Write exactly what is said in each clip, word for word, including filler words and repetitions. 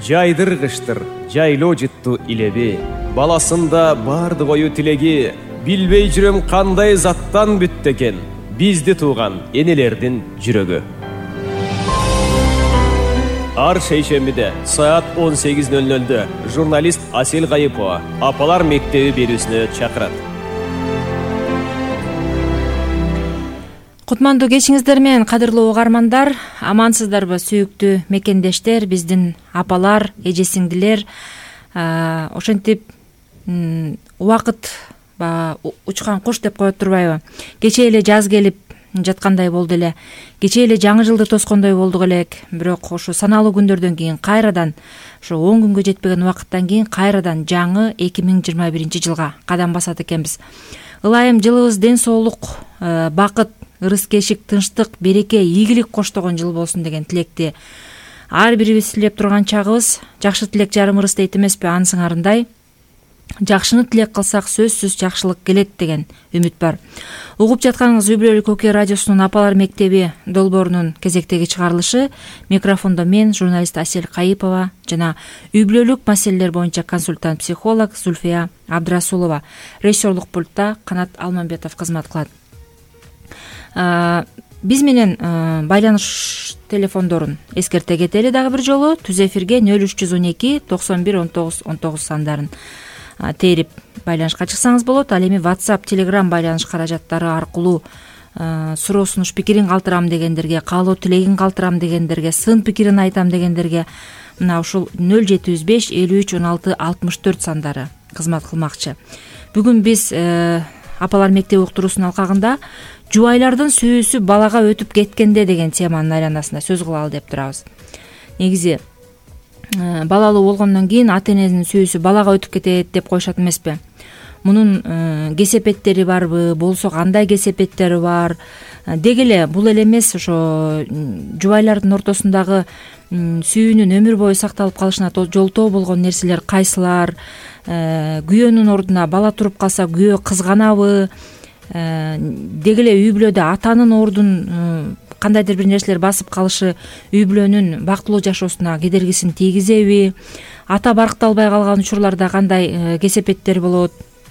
жайдыргыштыр жайлоо жытту илеби, баласында барды кою тилеги, билбей жүрөм кандай заттан бүттү экен бизди тууган энелердин жүрөгү. Ар шейшембиде саат он сегиз нөл нөлдө журналист Асел Кайыпова Апалар мектеби берүүсүнө чакырат. Кутмандуу кечиңиздер менен, кадырлуу угармандар, амансыздарбы сүйүктүү мекендештер, биздин апалар, эже сиңдилер. Ошентип убакыт учкан куш деп коет турбайбы? Кечээ эле жаз келип жаткандай болду эле. Кечээ эле жаңы жылды тоскондой болдук элек. Бирок ушу саналуу күндөрдөн кийин кайрадан, ушу он күнгө жетпеген убакыттан кийин кайрадан жаңы эки миң жыйырма биринчи жылга кадам басат экенбиз. Ылайым жылыбыз ден соолук, бакыт, ырыс-кешик, тынчтык, береке, ийгилик коштогон жыл болсун деген тилекти ар бирибиз тилеп турган чагыбыз. Жакшы тилек жарым ырыс дейт эмеспи? Аны сыңарындай жакшыны тилек кылсак сөзсүз жакшылык келет деген үмүт бар. Угуп жатканыңыз Үй Бүлөлүк Окуя радиосунун Апалар мектеби долбоорунун кезектеги чыгарылышы. Микрофондо мен, журналист Асел Кайыпова жана үй бүлөлүк маселелер боюнча консультант психолог Зульфия Абдрасулова. Режиссерлук пультта Канат Алмамбетов кызмат кылат. Биз менен байланыш телефондорун эскерте кетели дагы бир жолу. Түз эфирге нөл үч жүз он эки токсон бир он тогуз он тогуз сандарын терип байланышка чыксаңыз болот. Ал эми WhatsApp, Telegram байланыш каражаттары аркылуу суроо сунуш пикирин калтырам дегендерге, каалоо тилегин калтырам дегендерге, сын пикирин айтам дегендерге мына ушул нөл жети жүз беш элүү үч он алты алтымыш төрт сандары кызмат кылмакчы. Бүгүн биз Апалар мектеби уктуруусунун алкагында жубайлардын сүйүүсү балага өтүп кеткенде деген теманын айланасында сөз кылалы деп турабыз. Негизи балалуу болгондон кийин ата эненин сүйүүсү балага өтүп кетет деп коюшат эмеспи? Мунун кесепеттери барбы, болсо кандай кесепеттери бар? Деги эле бул эле эмес, ошо жубайлардын ортосундагы сүйүүнүн өмүр бою сакталып калышына жолтоо болгон нерселер кайсылар? Күйөөнүн ордуна бала туруп калса күйөө кызганабы? Деги эле үй бүлөдө атанын ордун кандайдыр бир нерселер басып калышы үй бүлөнүн бактылуу жашоосуна кедергисин тийгизеби? Ата баркталбай калган учурларда кандай кесепеттер болот?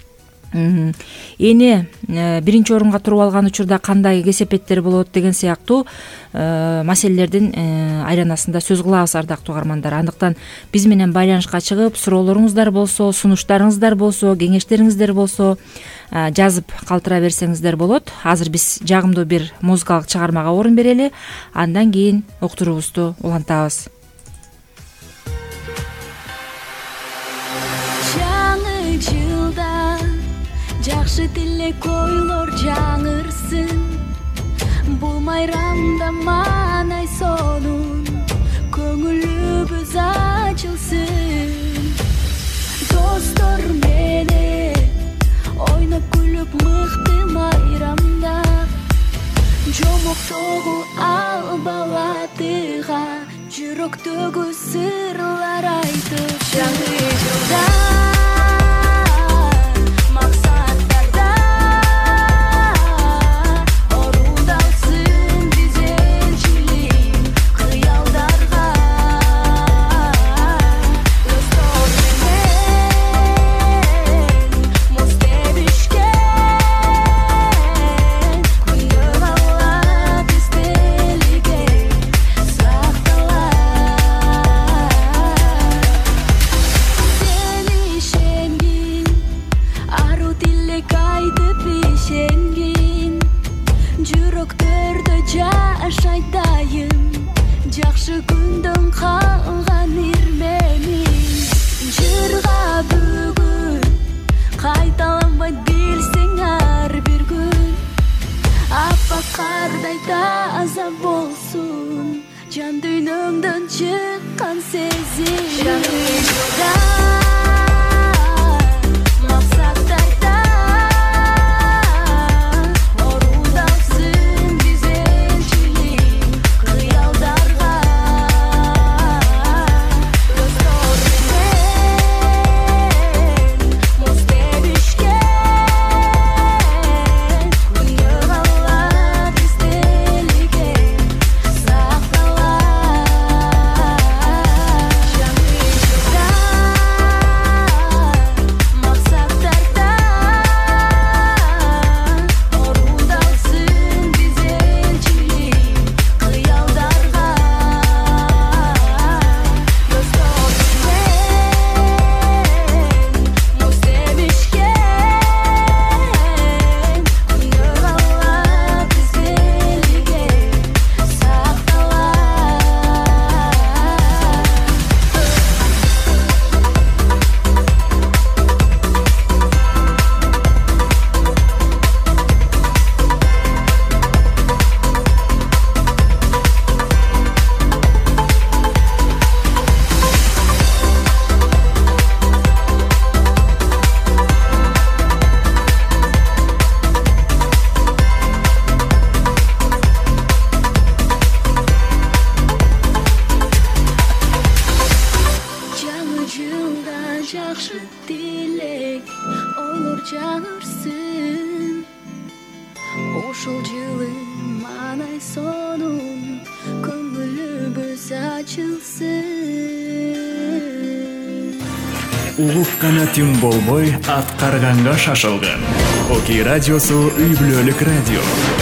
Эне биринчи орунга туруп алган учурда кандай кесепеттер болот деген сыяктуу маселелердин айланасында сөз кылабыз, ардактуу угармандар. Андыктан биз менен байланышка чыгып, суроолоруңуздар болсо, сунуштарыңыздар болсо, кеңештериңиздер болсо жазып калтыра берсеңиздер болот. Азыр биз жагымдуу бир музыкалык чыгармага орун берели, андан кийин уктуруубузду улантабыз. Жаңы жылда жакшы тилек ойлор жаңырсын, бул майрамда маанай сонун көңүлүбүз ачылсын. Достор менен ойноп күлүп мыкты майрамда, жомоктогу ал балатыга жүрөктөгү сырлар айтып. Жаңы жылда жакшы күндөн калган ирменин жырга бүгүн кайталанбайт билсең ар бир күн. Аппак кардай таза болсун жан дүйнөңдөн чыккан сезим. Жаңы жылда жакшы тилек ойлор жаңырсын. Ошол жылы манай сонун көңүлүбүз ачылсын. Улук канатың болбой, аткарганга шашылган. Окей радиосу үй бүлөлүк радио.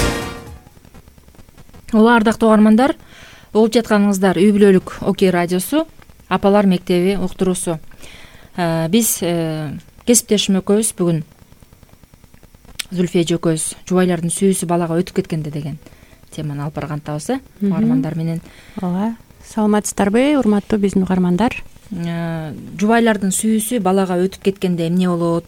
Ооба, ардактуу угармандар, угуп жатканыңыздар үй бүлөлүк Окей радиосу, апалар мектеби уктуруусу. Биз кесиптешим экөөбүз бүгүн Зүлфия экөөбүз жубайлардын сүйүүсү балага өтүп кеткенде деген теманы алып баргантабыз, э, угармандар менен. Ооба, саламатсыздарбы, урматтуу биздин угармандар? Жубайлардын сүйүүсү балага өтүп кеткенде эмне болот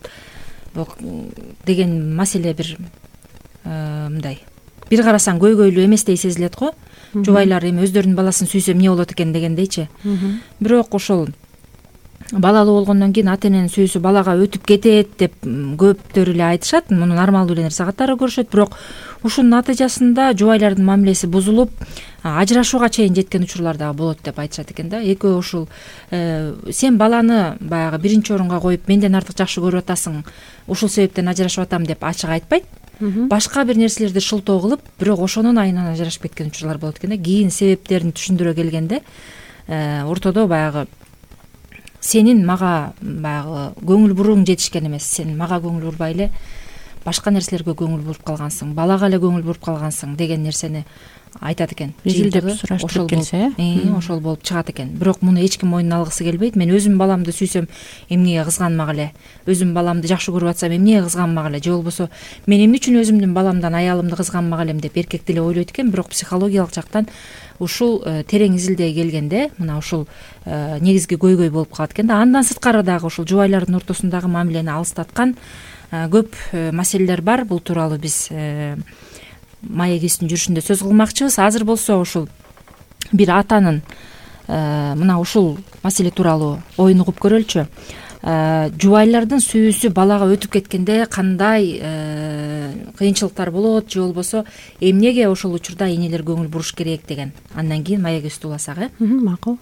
деген маселе бир мындай. Бир карасаң көйгөйлүү эместей сезилет го. Жубайлар эми өздөрүнүн баласын сүйсө эмне болот экен дегендейчи. Бирок ошол балалуу болгондон кийин ата эненин сүйүүсү балага өтүп кетет деп көптөр эле айтышат. Муну нормалдуу эле нерсе катары көрүшөт. Бирок ушунун натыйжасында жубайлардын мамилеси бузулуп, ажырашууга чейин жеткен учурлар дагы болот деп айтышат экен да. Экөө ушул сен баланы баягы биринчи орунга коюп, менден артык жакшы көрүп атасың, ушул себептен ажырашып атам деп ачык айтпайт. Башка бир нерселерди шылтоо кылып, бирок ошонун айынан ажырашып кеткен учурлар болот экен да. Кийин себептерин түшүндүрө келгенде ортодо баягы сенин мага баягы көңүл буруң жетишкен эмес, сен мага көңүл бурбай эле башка нерселерге көңүл буруп калгансың, балага эле көңүл буруп калгансың деген нерсени айтат экен. Жыйылдап сураштырып келсе, ошол болуп чыгат экен. Бирок муну эч ким мойнуна алгысы келбейт. Мен өзүм баламды сүйсөм, эмнеге кызганмак эле? Өзүм баламды жакшы көрүп атсам, эмнеге кызганмак эле? Же болбосо мен эмне үчүн өзүмдүн баламдан, аялымды кызганмак элем деп эркек деле ойлойт экен. Бирок психологиялык жактан ушул терең изилдей келгенде мына ушул негизги көйгөй болуп калат экен да. Андан сырткары дагы ушул жубайлардын ортосундагы мамилени алыстаткан көп маселелер бар. Бул тууралуу биз маегибиздин жүрүшүндө сөз кылмакчыбыз. Азыр болсо ушул бир атанын мына ушул маселе тууралуу оюн угуп көрөлүчү. Жубайлардын сүйүүсү балага өтүп кеткенде кандай кыйынчылыктар болот, же болбосо эмнеге ошол учурда энелер көңүл буруш керек деген. Андан кийин маегибизди уласак, э? Макул.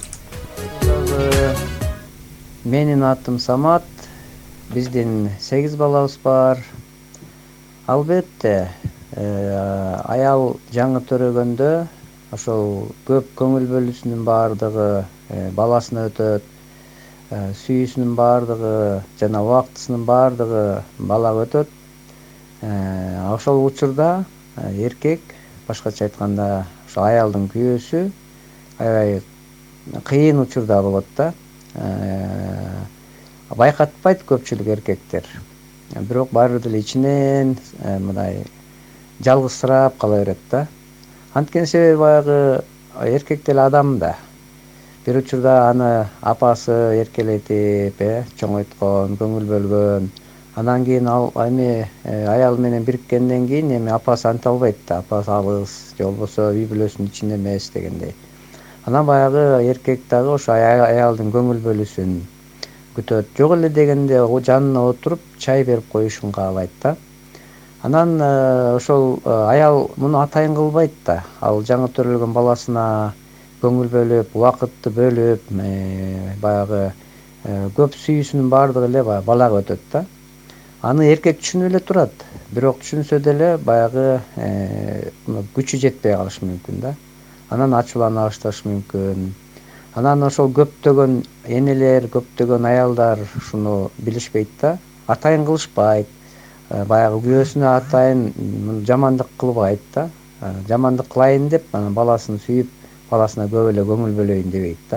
Менин атым Самат. Биздин сегиз балабыз бар. Албетте, аял жаңы төрөгөндө ошол көп көңүл бөлүүсүнүн баардыгы баласына өтөт. Сүйүүсүнүн баардыгы жана убактысынын баардыгы балага өтөт. Ошол учурда эркек, башкача айтканда, ошо аялдын күйөөсү аябай кыйын учурда болот да. Байкатпайт көпчүлүк эркектер. Бирок баары деле ичинен мындай жалгызсырап кала берет да. Анткени себеби баягы эркек деле адам да. Бир учурда аны апасы эркелетип, э, чоңойткон, көңүл бөлгөн. Андан кийин ал эми аял менен бириккенден кийин эми апасы анта албайт да. Апасы алыс, же болбосо үй бүлөсүнүн ичинде эмес дегендей. Анан баягы эркек дагы ошо аялдын көңүл бөлүүсүн күтөт. Жок эле дегенде жанына отуруп чай берип коюшун каалайт да. Анан ошол аял муну атайын кылбайт да. Ал жаңы төрөлгөн баласына көңүл бөлүп, убакытты бөлүп, баягы көп сүйүүсүнүн баардыгы эле балага өтөт да. Аны эркек түшүнүп эле турат. Бирок түшүнсө деле баягы күчү жетпей калышы мүмкүн да. Анан ачуулана башташы мүмкүн. Анан ошол көптөгөн энелер, көптөгөн аялдар ушуну билишпейт да. Атайын кылышпайт. Баягы күйөөсүнө атайын жамандык кылбайт да. Жамандык кылайын деп анан баласын сүйүп, баласына көп эле көңүл бөлөйүн дебейт да.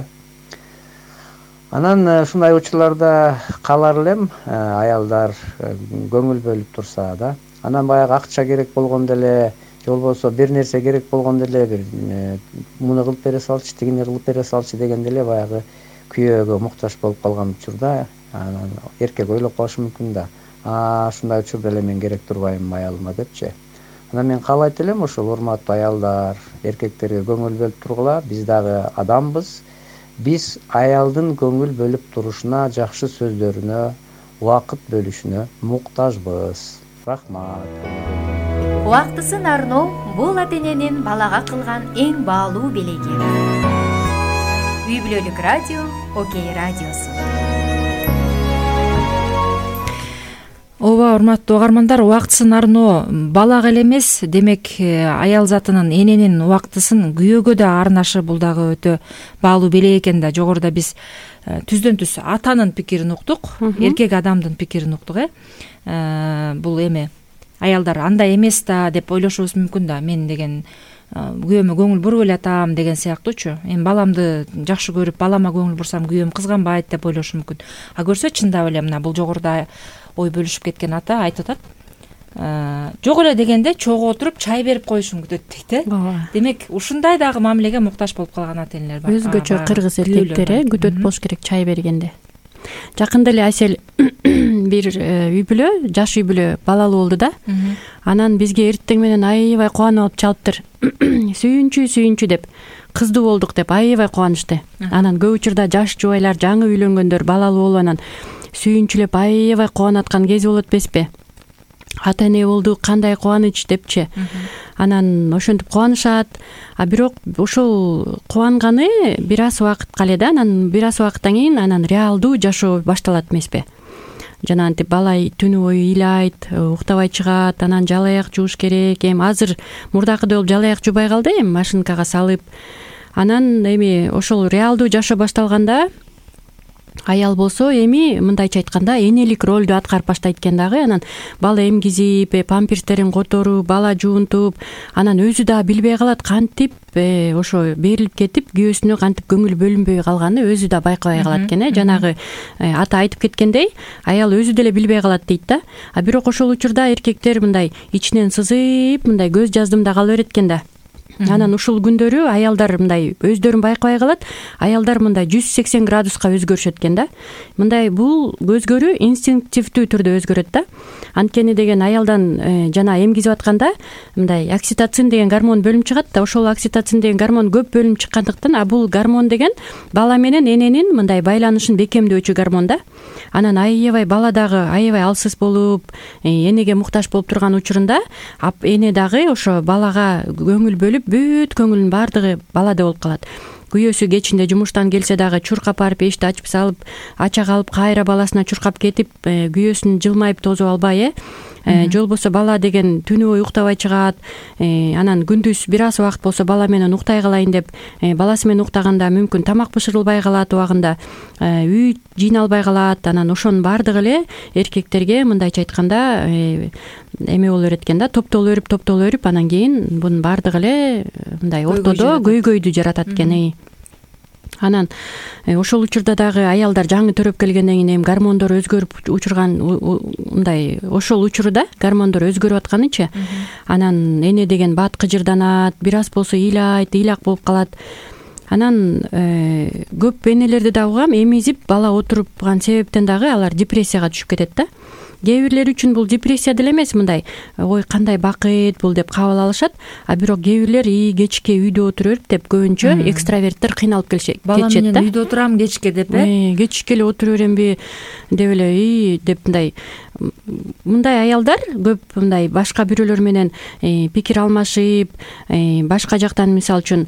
Анан ушундай учурларда калар элем, аялдар көңүл бөлүп турса да. Анан баягы акча керек болгондо эле, же болбосо бир нерсе керек болгондо эле бир муну кылып бере салчы, тигини кылып бере салчы дегенде эле баягы күйөөгө муктаж болуп калган учурда анан эркек ойлоп калышы мүмкүн да. А ушундай учурда эле мен керек турбайм аялыма депчи. Анан мен каалайт элем ошол урматтуу аялдар, эркектерге көңүл бөлүп тургула. Биз дагы адамбыз. Биз аялдын көңүл бөлүп турушуна, жакшы сөздөрүнө, убакыт бөлүшүнө муктажбыз. Рахмат. Убактысын арноо бул ата эненин балага кылган эң баалуу белеги. Үй бүлөлүк радио, Окей радиосу. ооба, урматтуу угармандар, убактысы нарыноо балага эле эмес, демек аял затынын эненин убактысын күйөөгө да арнашы бул дагы өтө баалуу белек экен да. Жогоруда биз түздөн түз атанын пикирин уктук, эркек адамдын пикирин уктук. э Бул эме аялдар андай эмес да деп ойлошубуз мүмкүн да. Мен деген күйөөмө көңүл буруп эле атам деген сыяктуучу. Эми баламды жакшы көрүп, балама көңүл бурсам күйөөм кызганбайт деп ойлошу мүмкүн. А көрсө чындап эле мына бул жогоруда ой бөлүшүп кеткен ата айтып атат. Жок эле дегенде чогуу отуруп чай берип коюшун күтөт дейт э. Демек ушундай дагы мамилеге муктаж болуп калган ата энелер бар. Өзгөчө кыргыз эркектери күтөт болуш керек чай бергенде. Жакында эле Айсел бир үй бүлө, жаш үй бүлө балалуу болду да. Анан бизге эртең менен аябай кубанып алып чалыптыр. Сүйүнчү, сүйүнчү деп, кыздуу болдук деп аябай кубанышты. Анан көп учурда жаш жубайлар, жаңы үйлөнгөндөр балалуу болуп анан сүйүнчүлөп аябай кубанып аткан кези болот эмеспи? Ата эне болдук, кандай кубаныч депчи. Анан ошентип кубанышат. А бирок ошол кубанганы бир аз убакытка эле да, анан бир аз убакыттан кийин анан реалдуу жашоо башталат эмеспи? Жанагынтип бала түнү бою ыйлайт, уктабай чыгат, анан жалаяк жууш керек. Эми азыр мурдакыдай болуп жалаяк жуубай калды, эми машинкага салып. Анан эми ошол реалдуу жашоо башталганда аял болсо эми мындайча айтканда энелик ролду аткарып баштайт экен дагы. Анан бала эмгизип, памперстерин которуп, бала жуунтуп, анан өзү да билбей калат кантип ошо берилип кетип, күйөөсүнө кантип көңүл бөлүнбөй калганы өзү да байкабай калат экен э. Жанагы ата айтып кеткендей, аял өзү деле билбей калат дейт да. А бирок ошол учурда эркектер мындай ичинен сызып, мындай көз жаздымда кала берет экен да. Анан ушул күндөрү аялдар мындай өздөрүн байкабай калат, аялдар мындай жүз сексен градуска өзгөрүшөт экен да. Мындай бул өзгөрүү инстинктивдүү түрдө өзгөрөт да. Анткени деген аялдан жана эмгизип атканда мындай окситоцин деген гормон бөлүнүп чыгат да. Ошол окситоцин деген гормон көп бөлүнүп чыккандыктан, а бул гормон деген бала менен эненин мындай байланышын бекемдөөчү гормон да. Анан аябай бала дагы аябай алсыз болуп, энеге муктаж болуп турган учурунда эне дагы ошо балага көңүл бөлүп бүт көңүлүнүн баардыгы балада болуп калат. Күйөөсү кечинде жумуштан келсе дагы чуркап барып эшикти ачып салып, ача калып кайра баласына чуркап кетип, күйөөсүн жылмайып тосуп албай э. Же болбосо бала деген түнү бою уктабай чыгат. Анан күндүз бир аз убакыт болсо бала менен уктай калайын деп, баласы менен уктаганда мүмкүн тамак бышырылбай калат убагында, үй жыйналбай калат. Анан ошонун баардыгы эле эркектерге мындайча айтканда эме боло берет экен да, топтоло берип, топтоло берип, анан кийин бунун баардыгы эле мындай ортодо көйгөйдү жаратат экен. Анан ошол учурда дагы аялдар жаңы төрөп келгенден кийин эми гормондор өзгөрүп учурган мындай ошол учурда гормондор өзгөрүп атканычы, анан эне деген бат кыжырданат, бир аз болсо ыйлайт, ыйлак болуп калат. Анан көп энелерди да угам, эмизип бала отурупган себептен дагы алар депрессияга түшүп кетет да. Кээ бирлер үчүн бул депрессия деле эмес, мындай ой кандай бакыт бул деп кабыл алышат. А бирок кээ бирлер и кечке үйдө отура берип деп көбүнчө экстраверттер кыйналып кетишет да. Бала менен үйдө отурам кечке деп э. Кечке эле отура беремби деп эле и деп мындай мындай аялдар көп мындай башка бирөөлөр менен пикир алмашып, башка жактан мисалы үчүн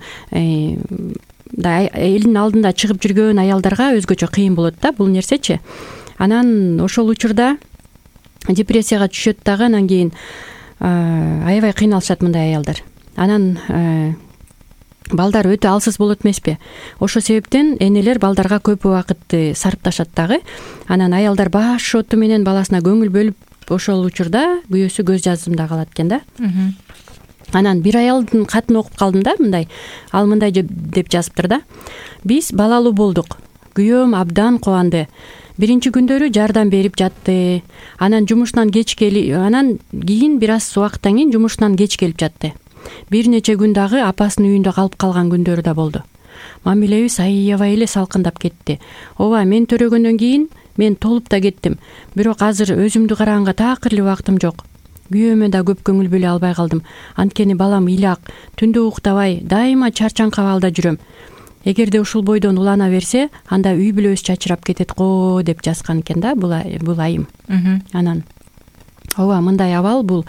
элдин алдында чыгып жүргөн аялдарга өзгөчө кыйын болот да бул нерсечи. Анан ошол учурда депрессияга түшөт дагы, анан кийин аябай кыйналышат мындай аялдар. Анан балдар өтө алсыз болот эмеспи? Ошол себептен энелер балдарга көп убакытты сарпташат дагы. Анан аялдар баш шоту менен баласына көңүл бөлүп, ошол учурда күйөөсү көз жаздымда калат экен да. Анан бир аялдын катын окуп калдым да, мындай ал мындай деп жазыптыр да. Биз балалуу болдук. Күйөөм абдан кубанды. Биринчи күндөрү жардам берип жатты. Анан жумуштан кеч келип, анан кийин бир аз убакыттан кийин жумуштан кеч келип жатты. Бир нече күн дагы апасынын үйүндө калып калган күндөрү да болду. Мамилебиз аябай эле салкындап кетти. Ооба, мен төрөгөндөн кийин мен толуп да кеттим. Бирок азыр өзүмдү караганга такыр эле убактым жок. Күйөөмө да көп көңүл бөлө албай калдым. Анткени балам ыйлак, түндө уктабай, дайыма чарчаңкы абалда жүрөм. Эгерде ушул бойдон улана берсе, анда үй бүлөбүз чачырап кетет го деп жазган экен да бул бул айым. Анан ооба, мындай абал бул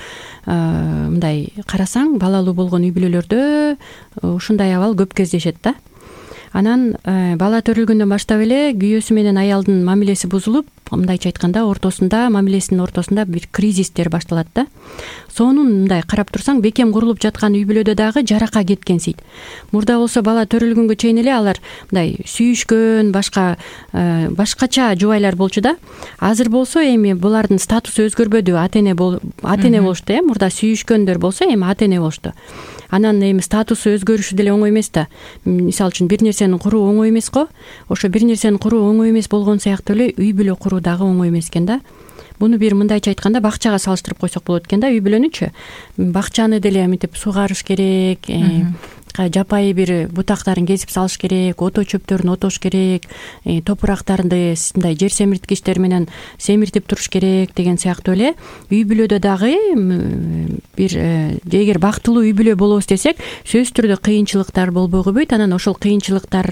мындай карасаң балалуу болгон үй бүлөлөрдө ушундай абал көп кездешет да. анан бала төрөлгөндөн баштап эле күйөөсү менен аялдын мамилеси бузулуп, мындайча айтканда ортосунда, мамилесинин ортосунда бир кризистер башталат да. Сонун мындай карап турсаң, бекем курулуп жаткан үй бүлөдө дагы жарака кеткенсийт. Мурда болсо бала төрөлгөнгө чейин эле алар мындай сүйүшкөн, башка башкача жубайлар болчу да. Азыр болсо эми булардын статусу өзгөрбөдү, ата-эне бол ата-эне болушту э. Мурда сүйүшкөндөр болсо эми ата-эне болушту. Анан эми статусу өзгөрүшү деле оңой эмес да. Мисалы үчүн бир нерсени куруу оңой эмес го. Ошо бир нерсени куруу оңой эмес болгон сыяктуу эле үй бүлө куруу дагы оңой эмес экен да. Буну бир мындайча айтканда бакчага салыштырып койсок болот экен да, үй бүлөнүчү. Бакчаны деле мынтип сугарыш керек, жапайы бир бутактарын кесип салыш керек, ото чөптөрүн отош керек, топурактарды мындай жер семирткичтер менен семиртип туруш керек деген сыяктуу эле үй бүлөдө дагы бир эгер бактылуу үй бүлө болобуз десек, сөзсүз түрдө кыйынчылыктар болбой койбойт. Анан ошол кыйынчылыктар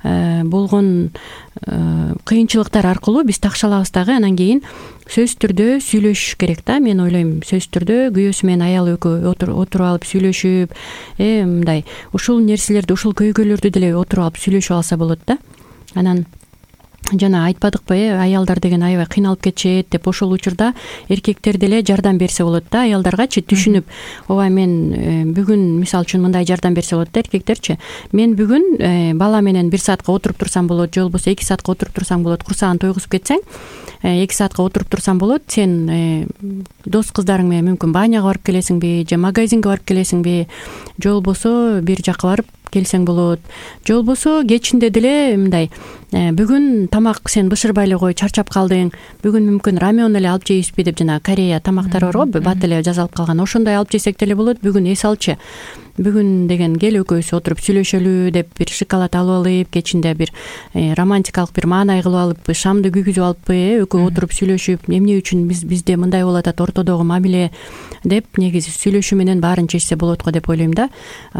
болгон кыйынчылыктар аркылуу биз такшалабыз дагы. Анан кийин сөзсүз түрдө сүйлөшүш керек да. Мен ойлойм, сөзсүз түрдө күйөөсү менен аялы экөө отуруп алып сүйлөшүп, э мындай ушул нерселерди, ушул көйгөйлөрдү деле отуруп алып сүйлөшүп алса болот да. Анан жана айтпадыкпы, э аялдар деген аябай кыйналып кетишет деп, ошол учурда эркектер деле жардам берсе болот да, аялдаргачы түшүнүп, ооба мен бүгүн мисалы үчүн мындай жардам берсе болот да эркектерчи. Мен бүгүн бала менен бир саатка отуруп турсам болот, же болбосо эки саатка отуруп турсаң болот, курсагын тойгузуп кетсең, эки саатка отуруп турсаң болот. Сен дос кыздарың менен мүмкүн баняга барып келесиңби, же магазинге барып келесиңби, же болбосо бир жака барып келсең болот. Же болбосо кечинде деле мындай бүгүн тамак сен бышырбай эле кой, чарчап калдың, бүгүн мүмкүн рамен эле алып жейбизби деп, жана Корея тамактары бар го, бат эле жазалып калган, ошондой алып жесек деле болот. Бүгүн эс алчы, бүгүн деген кел экөөбүз отуруп сүйлөшөлү деп, бир шоколад алып алып, кечинде бир романтикалык бир маанай кылып алып, шамды күйгүзүп алыппы, экөө отуруп сүйлөшүп, эмне үчүн биз бизде мындай болуп атат, ортодогу мамиле деп, негизи сүйлөшүү менен баарын чечсе болот го деп ойлойм да.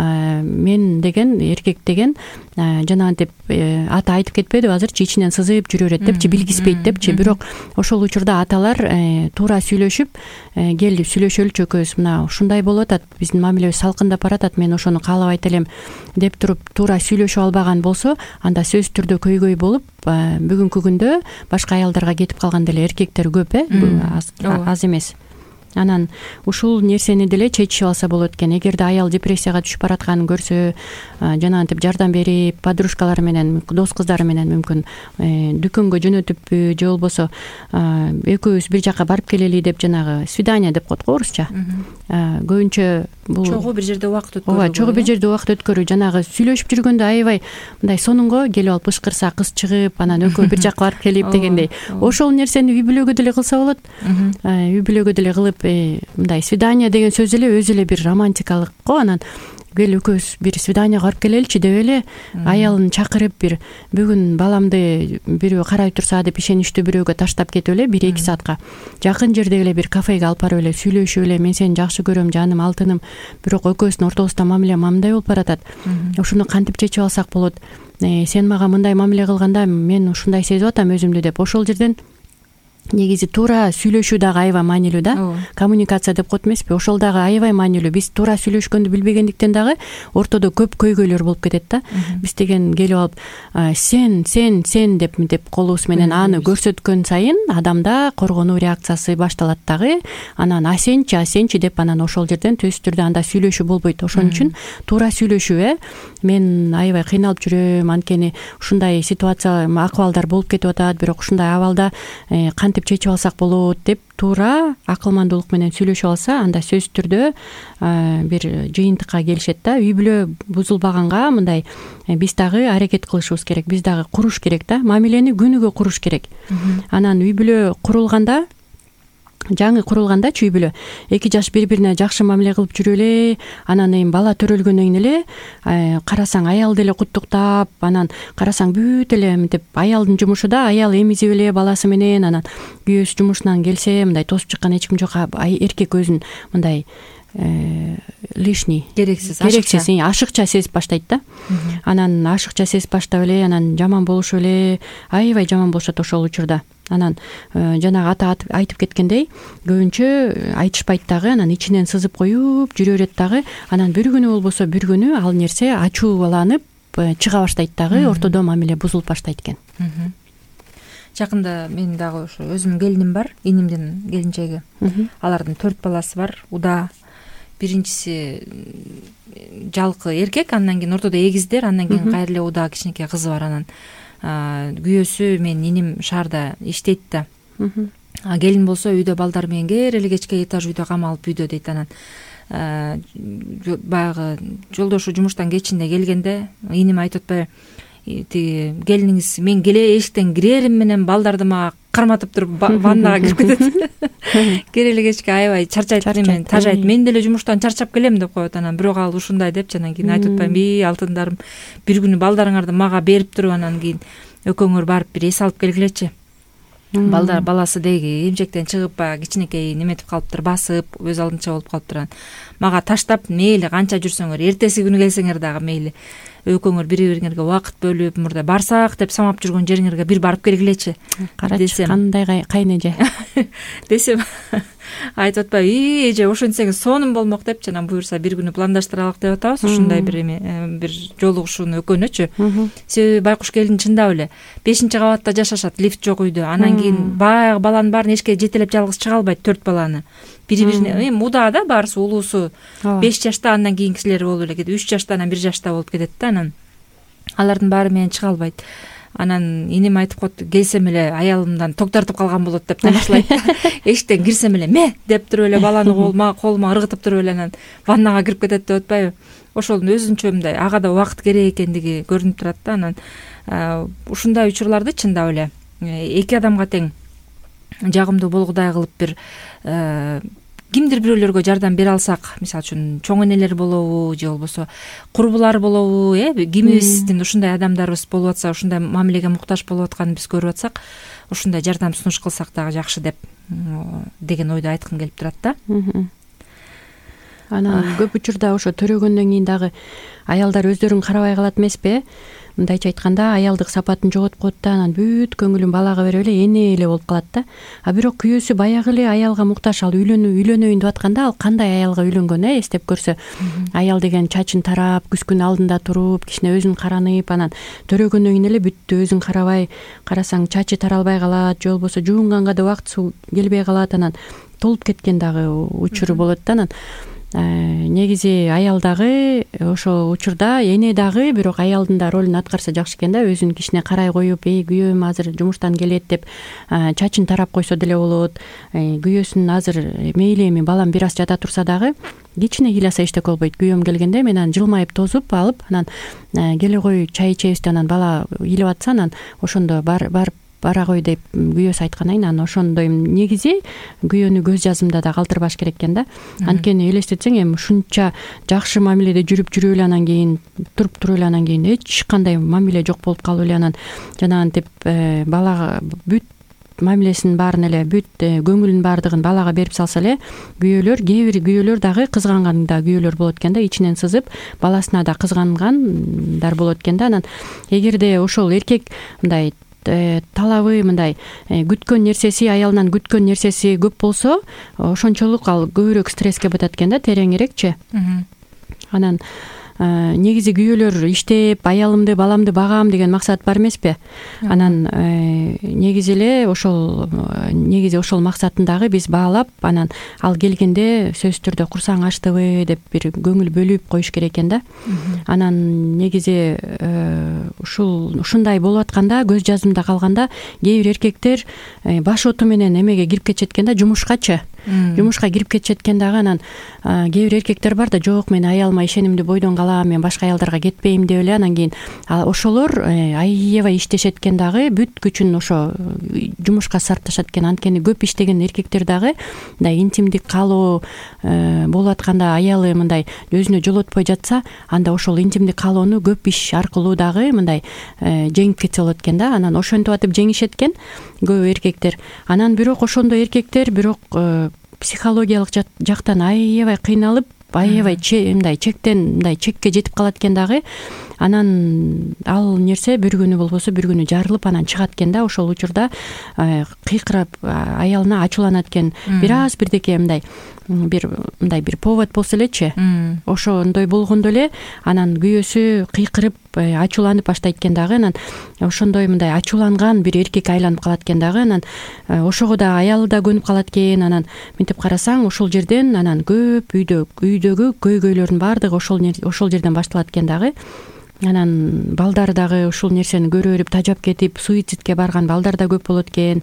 Мен деген, эркек деген жанагынтип ата айтып кетпеди азырчы, ичинен сызып жүрө берет депчи, билгиспейт депчи. Бирок ошол учурда аталар туура сүйлөшүп, кел сүйлөшөлүчү экөөбүз, мына ушундай болуп атат, биздин мамилебиз салкындап баратат, мен ошону каалабайт элем деп туруп туура сүйлөшүп албаган болсо, анда сөзсүз түрдө көйгөй болуп, бүгүнкү күндө башка аялдарга кетип калган деле эркектер көп, э аз эмес. Анан ушул нерсени деле чечип алса болот экен. Эгерде аял депрессияга түшүп баратканын көрсө, жанагынтип жардам берип, подружкалары менен, дос кыздары менен мүмкүн дүкөнгө жөнөтүппү, же болбосо экөөбүз бир жака барып келели деп, жанагы свидание деп коет го орусча. Көбүнчө бул чогуу бир жерде убакыт өткөрүү. Ооба, чогуу бир жерде убакыт өткөрүү, жанагы сүйлөшүп жүргөндө аябай мындай сонунго келип алып бышкырса, кыз чыгып, анан экөө бир жака барып келип дегендей. Ошол нерсени үй бүлөгө деле кылса болот. Үй бүлөгө деле кылып, мындай свидание деген сөз эле өзү эле бир романтикалык го. Анан кел экөөбүз бир свиданияга барып келеличи деп эле аялын чакырып, бир бүгүн баламды бирөө карай турса деп ишеничтүү бирөөгө таштап кетип эле бир эки саатка жакын жердеги эле бир кафеге алып барып эле сүйлөшүп эле, мен сени жакшы көрөм жаным, алтыным, бирок экөөбүздүн ортобузда мамиле мындай болуп баратат, ушуну кантип чечип алсак болот, сен мага мындай мамиле кылганда мен ушундай сезип атам өзүмдү деп. Ошол жерден негизи туура сүйлөшүү дагы аябай маанилүү да. Коммуникация деп коет эмеспи? Ошол дагы аябай маанилүү. Биз туура сүйлөшкөндү билбегендиктен дагы ортодо көп көйгөйлөр болуп кетет да. Биз деген келип алып сен, сен, сен деп мынтип колубуз менен аны көрсөткөн сайын адамда коргонуу реакциясы башталат дагы. Анан а сенчи, а сенчи деп, анан ошол жерден сөзсүз түрдө анда сүйлөшүү болбойт. Ошон үчүн туура сүйлөшүү, э мен аябай кыйналып жүрөм, анткени ушундай ситуация, акыбалдар болуп кетип атат, бирок ушундай абалда кантип чечип алсак болот деп туура акылмандуулук менен сүйлөшүп алса, анда сөзсүз түрдө бир жыйынтыкка келишет да. Үй бүлө бузулбаганга мындай биз дагы аракет кылышыбыз керек, биз дагы куруш керек да, мамилени күнүгө куруш керек. Анан үй бүлө курулганда, жаңы курулгандачы үй бүлө эки жаш бири бирине жакшы мамиле кылып жүрүп эле, анан эми бала төрөлгөндөн кийин эле карасаң аялды эле куттуктап, анан карасаң бүт эле мынтип аялдын жумушу да, аял эмизип эле баласы менен, анан күйөөсү жумушунан келсе мындай тосуп чыккан эч ким жок, эркек өзүн мындай лишний, керексиз, керексиз, ашыкча сезип баштайт да. Анан ашыкча сезип баштап эле, анан жаман болушуп эле, аябай жаман болушат ошол учурда. Анан жанагы ата айтып кеткендей, көбүнчө айтышпайт дагы, анан ичинен сызып коюп жүрө берет дагы. Анан бир күнү болбосо бир күнү ал нерсе ачууланып, чыга баштайт дагы, ортодо мамиле бузулуп баштайт экен. Жакында менин дагы ошо өзүмдүн келиним бар, инимдин келинчеги. Алардын төрт баласы бар. Уда биринчиси жалкы эркек, андан кийин ортодо эгиздер, андан кийин кайра эле уда кичинекей кызы бар. Анан күйөөсү менин иним шаарда иштейт да. А келин болсо үйдө балдар менен кээ эле кечке этаж үйдө камалып үйдө дейт. Анан баягы жолдошу жумуштан кечинде келгенде иним айтып атпайбы, тиги келиниңиз мен келе эшиктен кирерим менен балдарды мага карматып туруп ваннага кирип кетет. Кээ эле кечке аябай чарчайт мен тажайт. Мен деле жумуштан чарчап келем деп коет. Анан бирок ал ушундай депчи. Анан кийин айтып атпайбы, "И алтындарым, бир күнү балдарыңарды мага берип туруп анан кийин экөөңөр барып бир эс алып келгилечи." Балдар баласы деги эмчектен чыгып баягы кичинекей неметип калыптыр, басып, өз алдынча болуп калыптыр. Мага таштап, мейли канча жүрсөңөр, эртеси күнү келсеңер дагы мейли, экөөңөр бири бириңерге убакыт бөлүп, мурда барсак деп самап жүргөн жериңерге бир барып келгилечи. Карачы, кандай кайын эже десем, айтып атпайбы, "И эже, ошентсеңиз сонун болмок" депчи. Анан буюрса бир күнү пландаштыралык деп атабыз. Ушундай бир эме бир жолугушууну экөөнөчү. Себеби байкуш келин чындап эле бешинчи кабатта жашашат, лифт жок үйдө. Анан кийин баягы баланын баарын эшикке жетелеп жалгыз чыга албайт, төрт баланы. Бири-бирине эми удада баарысы улуусу беш жашта, андан кийинкисилери болуп эле кетет. үч жашта, анан бир жашта болуп кетет да. Анан алардын баары менен чыга албайт. Анан иним айтып коет, келсем эле аялымдан ток тартып калган болот деп тамашалайт. Эшиктен кирсем эле "ме" деп туруп эле баланы колума колума ыргытып туруп эле анан ваннага кирип кетет деп атпайбы. Ошол өзүнчө мындай ага да убакыт керек экендиги көрүнүп турат да. Анан ушундай учурларды чындап эле эки адамга тең жагымдуу болгудай кылып бир кимдир бирөөлөргө жардам бере алсак, мисалы үчүн чоң энелер болобу же болбосо курбулар болобу, э кимибиздин ушундай адамдарыбыз болуп атса, ушундай мамилеге муктаж болуп атканын биз көрүп атсак, ушундай жардам сунуш кылсак дагы жакшы деп деген ойду айткым келип турат да. Анан көп учурда ошо төрөгөндөн кийин дагы аялдар өздөрүн карабай калат эмеспи? Мындайча айтканда, аялдык сапатын жоготуп коет да, анан бүт көңүлүн балага берип эле эне эле болуп калат да. А бирок күйөөсү баягы эле аялга мукташ, ал үйлөнүү үйлөнөйүн деп атканда, ал кандай аялга үйлөнгөн, э эстеп көрсө. Аял деген чачын тарап, күзгүн алдында туруп, кичине өзүн караныйп, анан төрөгөндөн кийин эле бүттү, өзүн карабай, карасаң чачы таралбай калат, же болбосо жуунганга да убактысы келбей калат, анан толуп кеткен дагы учуру болот да. Анан негизи аял дагы ошол учурда эне дагы бирок аялдын да ролун аткарса жакшы экен да. Өзүн кичине карай коюп, "Эй, күйөөм азыр жумуштан келет" деп чачын тарап койсо деле болот. Күйөөсүн азыр мейли эми балам бир аз жата турса дагы кичине ыйласа эчтеке болбойт. Күйөөм келгенде мен анан жылмайып тосуп алып, анан келе кой чай ичебиз деп анан бала ыйлап атса, анан ошондо бар барып бара кой деп күйөөсү айткандан кийин анан ошондой негизи күйөөнү көз жазымда да калтырбаш керек экен да. Анткени элестетсең эми ушунча жакшы мамиледе жүрүп жүрүп эле анан кийин туруп туруп эле анан кийин эч кандай мамиле жок болуп калып эле анан жанагынтип балага бүт мамилесинин баарын эле, бүт көңүлүнүн баардыгын балага берип салса эле, күйөөлөр, кээ бир күйөөлөр дагы кызганган да күйөөлөр болот экен да, ичинен сызып баласына да кызгангандар болот экен да. Анан эгерде ошол эркек мындай талабы мындай күткөн нерсеси, аялынан күткөн нерсеси көп болсо, ошончолук ал көбүрөөк стресске батат экен да, тереңирээкчи. Анан негизи күйөөлөр иштеп, аялымды, баламды багам деген максат бар эмеспи? Анан негизи эле ошол негизи ошол максатын дагы биз баалап, анан ал келгенде сөзсүз түрдө курсаң ачтыбы деп бир көңүл бөлүп коюш керек экен да. Анан негизи ушул ушундай болуп атканда, көз жазымда калганда, кээ бир эркектер баш оту менен эмеге кирип кетишет экен да, жумушкачы. Жумушка кирип кетишет экен дагы. Анан кээ бир эркектер бар да, жок мен аялыма ишенимди бойдон калам, мен башка аялдарга кетпейм деп эле. Анан кийин ошолор аябай иштешет экен дагы, бүт күчүн ошо жумушка сарпташат экен. Анткени көп иштеген эркектер дагы мындай интимдик каалоо болуп атканда, аялы мындай өзүнө жолотпой жатса, анда ошол интимдик каалоону көп иш аркылуу дагы мындай жеңип кетсе болот экен да. Анан ошентип атып жеңишет экен көп эркектер. Анан бирок ошондой эркектер бирок психологиялык жактан аябай кыйналып, аябай мындай чектен мындай чекке жетип калат экен дагы. анан ал нерсе бир күнү болбосо бир күнү жарылып анан чыгат экен да. Ошол учурда кыйкырап аялына ачууланат экен. Бир аз бирдеке мындай бир мындай бир повод болсо элечи, ошондой болгондо эле анан күйөөсү кыйкырып ачууланып баштайт экен дагы. Анан ошондой мындай ачууланган бир эркекке айланып калат экен дагы. Анан ошого да аялы да көнүп калат экен. Анан мынтип карасаң ошол жерден анан көп үйдө үйдөгү көйгөйлөрдүн баардыгы ошол ошол жерден башталат экен дагы. Анан балдар дагы ушул нерсени көрө берип тажап кетип суицидке барган балдар да көп болот экен.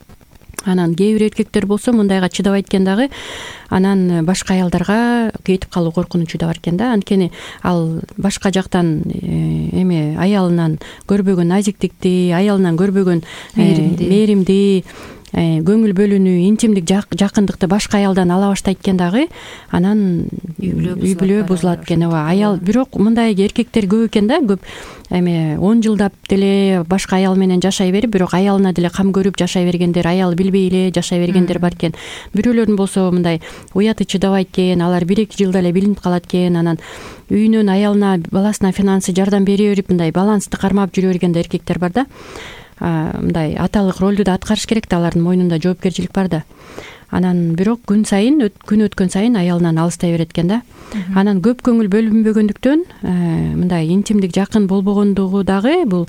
Анан кээ бир эркектер болсо мындайга чыдабайт экен дагы. Анан башка аялдарга кетип калуу коркунучу да бар экен да. Анткени ал башка жактан эме аялынан көрбөгөн назиктикти, аялынан көрбөгөн мээримди, көңүл бөлүүнү, интимдик жакындыкты башка аялдан ала баштайт экен дагы. Анан үй бүлө бузулат экен. Ооба, аял бирок мындай эркектер көп экен да. Көп эме он жылдап деле башка аял менен жашай берип, бирок аялына деле кам көрүп жашай бергендер, аялы билбей эле жашай бергендер бар экен. Бирөөлөрдүн болсо мындай уяты чыдабайт экен, алар бир эки жылда эле билинип калат экен. Анан үйүнөн аялына, баласына финансы жардам бере берип, мындай балансты кармап жүрө берген эркектер бар да. Мындай аталык ролду да аткарыш керек да, алардын мойнунда жоопкерчилик бар да. Анан бирок күн сайын күн өткөн сайын аялынан алыстай берет экен да. Анан көп көңүл бөлүнбөгөндүктөн мындай интимдик жакын болбогондугу дагы бул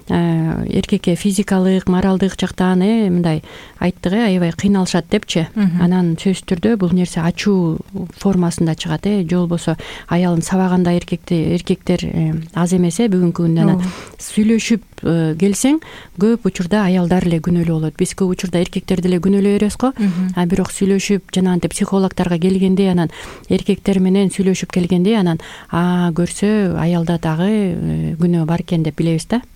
эркекке физикалык, моралдык жактан э мындай айттык э аябай кыйналышат депчи. Анан сөзсүз түрдө бул нерсе ачуу формасында чыгат э же болбосо аялын сабагандай эркекти эркектер аз эмес э бүгүнкү күндө. Анан сүйлөшүп келсең көп учурда аялдар эле күнөөлүү болот. Биз көп учурда эркектер деле күнөөлөй беребиз го. А бирок сүйлөшүп жанагынтип психологдорго келгенде, анан эркектер менен сүйлөшүп келгенде анан а көрсө аялда дагы күнөө бар экен деп билебиз да.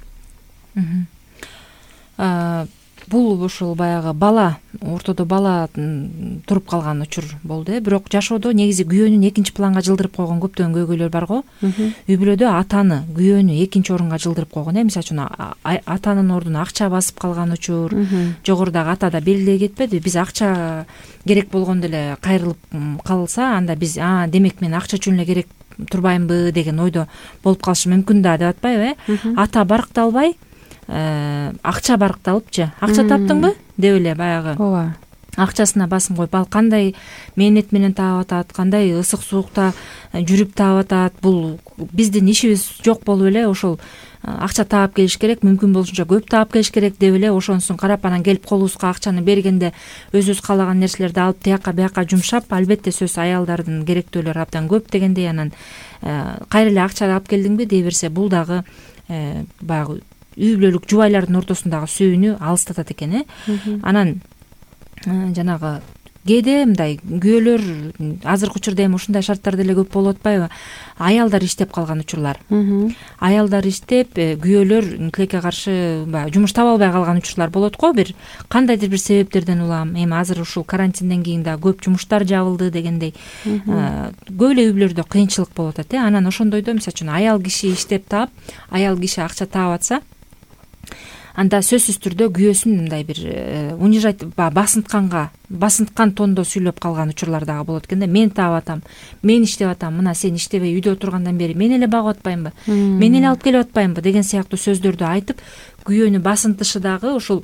Бул ушул баягы бала, ортодо бала туруп калган учур болду э. Бирок жашоодо негизи күйөөнүн экинчи планга жылдырып койгон көптөгөн көйгөйлөр бар го. Үй бүлөдө атаны, күйөөнү экинчи орунга жылдырып койгон э. Мисалы үчүн атанын ордуна акча басып калган учур, жогорудагы ата да белгилей кетпеди. Биз акча керек болгондо эле кайрылып калса, анда биз а демек мен акча үчүн эле керек турбаймынбы деген ойдо болуп калышы мүмкүн да деп атпайбы э. Ата баркталбай акча баркталыпчы, акча таптыңбы деп эле баягы ооба акчасына басым коюп, ал кандай мээнет менен таап атат, кандай ысык суукта жүрүп таап атат, бул биздин ишибиз жок болуп эле ошол акча таап келиш керек, мүмкүн болушунча көп таап келиш керек деп эле ошонусун карап, анан келип колубузга акчаны бергенде өзүбүз каалаган нерселерди алып тияка бияка жумшап, албетте сөзсүз аялдардын керектөөлөрү абдан көп дегендей. Анан кайра эле акча алып келдиңби дей берсе, бул дагы баягы үй бүлөлүк жубайлардын ортосундагы сүйүүнү алыстатат экен э. Анан жанагы кээде мындай күйөөлөр азыркы учурда эми ушундай шарттарда эле көп болуп атпайбы? Аялдар иштеп калган учурлар. Аялдар иштеп, күйөөлөр тилекке каршы баягы жумуш таба албай калган учурлар болот го. Бир кандайдыр бир себептерден улам, эми азыр ушул карантинден кийин да көп жумуштар жабылды дегендей көп эле үй бүлөлөрдө кыйынчылык болуп атат э. Анан ошондойдо мисалы үчүн аял киши иштеп таап, аял киши акча таап атса, анда сөзсүз түрдө күйөөсүн мындай бир унижать басынтканга, басынткан тондо сүйлөп калган учурлар дагы болот экен да. Мен таап атам, мен иштеп атам, мына сен иштебей үйдө отургандан бери мен эле багып атпаймынбы, мен эле алып келип атпаймынбы деген сыяктуу сөздөрдү айтып, күйөөнү басынтышы дагы ушул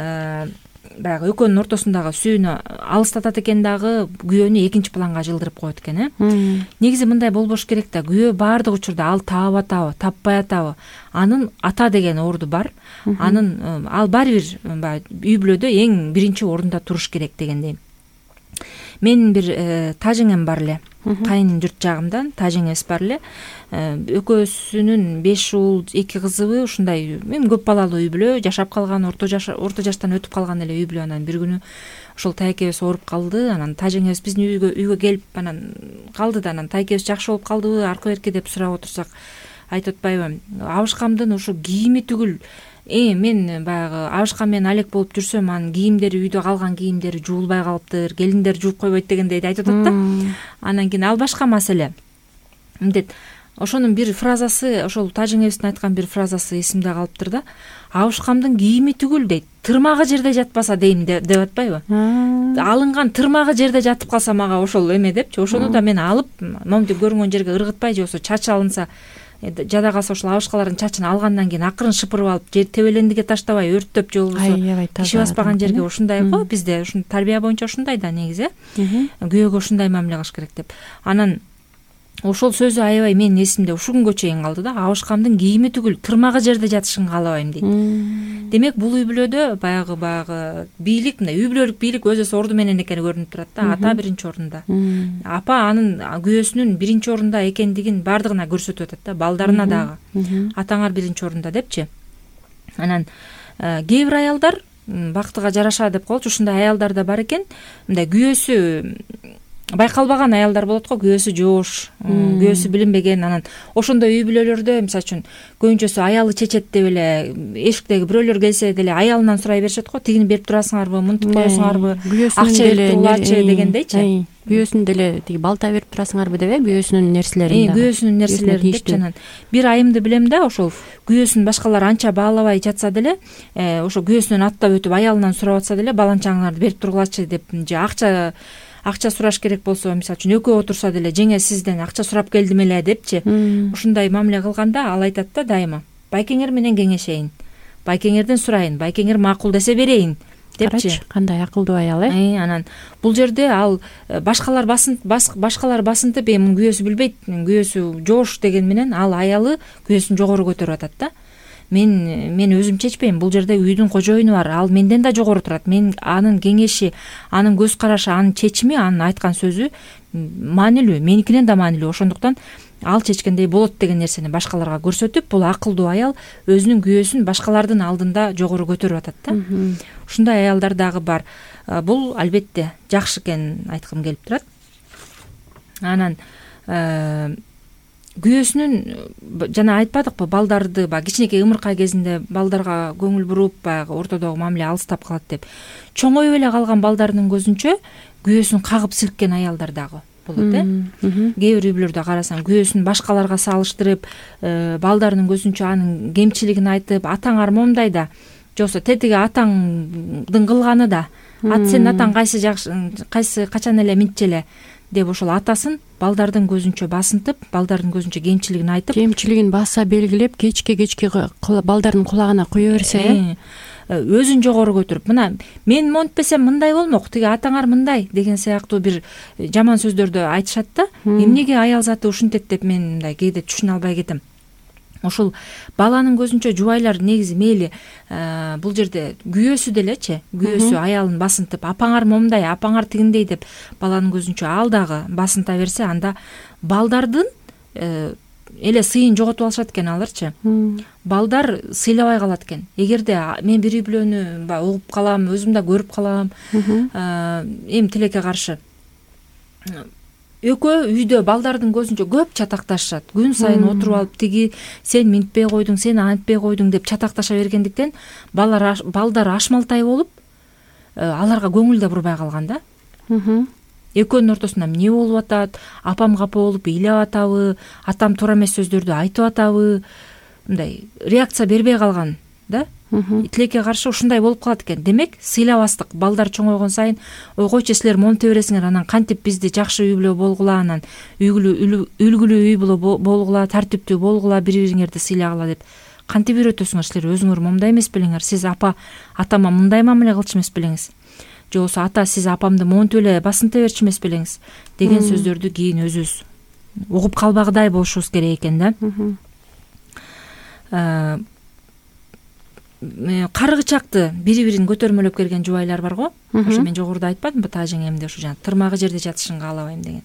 баягы экөөнүн ортосундагы сүйүүнү алыстатат экен дагы, күйөөнү экинчи планга жылдырып коет экен э. Негизи мындай болбош керек да. Күйөө баардык учурда ал таап атабы, таппай атабы, анын ата деген орду бар. Анын ал баары бир үй бүлөдө эң биринчи орунда туруш керек дегендей. Менин бир тажеңем бар эле. Кайын журт жагымдан тажеңебиз бар эле. Экөөсүнүн беш уул, эки кызыбы, ушундай эми көп балалуу үй бүлө, жашап калган, орто жаш орто жаштан өтүп калган эле үй бүлө. Анан бир күнү ошол тайкебиз ооруп калды. Анан тажеңебиз биздин үйгө үйгө келип анан калды да, анан тайкебиз жакшы болуп калдыбы, аркы берки деп сурап отурсак, айтып атпайбы, абышкамдын ушу кийими түгүл, э мен баягы абышкам менен алек болуп жүрсөм, анын кийимдери, үйдө калган кийимдери жуулбай калыптыр, келиндер жууп койбойт дегендейди айтып атат да. Анан кийин ал башка маселе. Мынтет ошонун бир фразасы, ошол тажеңебиздин айткан бир фразасы эсимде калыптыр да. Абышкамдын кийими түгүл дейт, тырмагы жерде жатпаса дейм деп атпайбы? Алынган тырмагы жерде жатып калса мага ошол эме депчи, ошону да мен алып, моментип көрүнгөн жерге ыргытпай, же болбосо чачы алынса жада калса ошол абышкалардын чачын алгандан кийин акырын шыпырып алып жер тебелендиге таштабай өрттөп же болбосо киши баспаган жерге ушундай го бизде ушун тарбия боюнча ушундай да негизи күйөөгө ушундай мамиле кылыш керек деп. Анан ошол сөзү аябай менин эсимде ушул күнгө чейин калды да. Абышкамдын кийими түгүл тырмагы жерде жатышын каалабайм дейт. Демек бул үй бүлөдө баягы баягы бийлик, мындай үй бүлөлүк бийлик өзү орду менен экени көрүнүп турат да. Ата биринчи орунда, апа анын күйөөсүнүн биринчи орунда экендигин бардыгына көрсөтүп атат да, балдарына дагы. Атаңар биринчи орунда депчи. Анан кээ бир аялдар бактыга жараша деп коелучу, ушундай аялдар да бар экен. Мындай күйөөсү байкалбаган аялдар болот го, күйөөсү жоош, күйөөсү билинбеген. Анан ошондой үй бүлөлөрдө мисалы үчүн көбүнчөсү аялы чечет деп эле эшиктеги бирөөлөр келсе деле аялынан сурай беришет го, тигини берип турасыңарбы, мынтип коесуңарбы, акча берип тургулачы дегендейчи. Күйөөсүн деле тиги балта берип турасыңарбы деп, күйөөсүнүн нерселерин, күйөөсүнүн нерселерин деп. Жанан бир айымды билем да, ошол күйөөсүн башкалар анча баалабай жатса деле, ошо күйөөсүнөн аттап өтүп аялынан сурап атса деле баланчаңарды берип тургулачы деп, же акча акча сураш керек болсо, мисалы үчүн экөө отурса деле жеңе сизден акча сурап келдим эле депчи. Ушундай мамиле кылганда ал айтат да дайыма, байкеңер менен кеңешейин, байкеңерден сурайын, байкеңер макул десе берейин депчи. Кандай акылдуу аял э. Анан бул жерде ал башкалар басын башкалар басынтып эми күйөөсү билбейт, күйөөсү жоош деген менен ал аялы күйөөсүн жогору көтөрүп атат да. Мен мен өзүм чечпейм, бул жерде үйдүн кожоюну бар, ал менден да жогору турат. Мен анын кеңеши, анын көз карашы, анын чечими, анын айткан сөзү маанилүү, меникинен да маанилүү. Ошондуктан ал чечкендей болот деген нерсени башкаларга көрсөтүп, бул акылдуу аял өзүнүн күйөөсүн башкалардын алдында жогору көтөрүп атат да. Ушундай аялдар дагы бар. Бул албетте жакшы экенин айткым келип турат. Анан күйөөсүнүн жана айтпадыкпы, балдарды баягы кичинекей ымыркай кезинде балдарга көңүл буруп, баягы ортодогу мамиле алыстап калат деп. Чоңоюп эле калган балдардын көзүнчө күйөөсүн кагып силккен аялдар дагы болот э. Кээ бир үй бүлөрдө карасаң, күйөөсүн башкаларга салыштырып, балдарынын көзүнчө анын кемчилигин айтып, атаңар момдай да, же болбосо тетиги атаңдын кылганы да, ат сенин атаң кайсы жакшы, кайсы качан эле мынтчы эле деп ошол атасын балдардын көзүнчө басынтып, балдардын көзүнчө кемчилигин айтып, кемчилигин баса белгилеп, кечке кечке балдардын кулагына куя берсе, өзүн жогору көтөрүп, мына мен монтпесем мындай болмок, тиги атаңар мындай деген сыяктуу бир жаман сөздөрдү айтышат да. Эмнеге аял заты ушинтет деп мен мындай кээде түшүнө албай кетем. Ошол баланын көзүнчө жубайлар негизи мейли бул жерде күйөөсү делечи, күйөөсү аялын басынтып, апаңар момундай, апаңар тигиндей деп баланын көзүнчө ал дагы басынта берсе, анда балдардын эле сыйын жоготуп алышат экен аларчы. Балдар сыйлабай калат экен. Эгерде мен бир үй бүлөнү угуп калам, өзүм да көрүп калам, эми тилекке каршы экөө үйдө балдардын көзүнчө көп чатакташат. Күн сайын отуруп алып, тиги сен минтпей койдуң, сен антпей койдуң деп чатакташа бергендиктен балдар балдар ашмалтай болуп, аларга көңүл да бурбай калган да. Экөөнүн ортосунда эмне болуп атат, апам капа болуп ыйлап атабы, атам туура эмес сөздөрдү айтып атабы, мындай реакция бербей калган да. Тилекке каршы ушундай болуп калат экен. Демек, сыйлабастык. Балдар чоңойгон сайын, ой койчу силер монте бересиңер, анан кантип бизди жакшы үй бүлө болгула, анан үлгүлүү үй бүлө болгула, тартиптүү болгула, бири-бириңерди сыйлагыла деп кантип үйрөтөсүңөр силер? Өзүңөр момундай эмес белеңер. Сиз апа атама мындай мамиле кылчу эмес белеңиз. Же болбосо ата сиз апамды монтип эле басынта берчү эмес белеңиз деген сөздөрдү кийин өзүбүз угуп калбагыдай болушубуз керек экен да. Каргычакты бири-бирин көтөрмөлөп келген жубайлар бар го. Ошо мен жогоруда айтпадымбы, та жеңемде ушу жана тырмагы жерде жатышын каалабайм деген.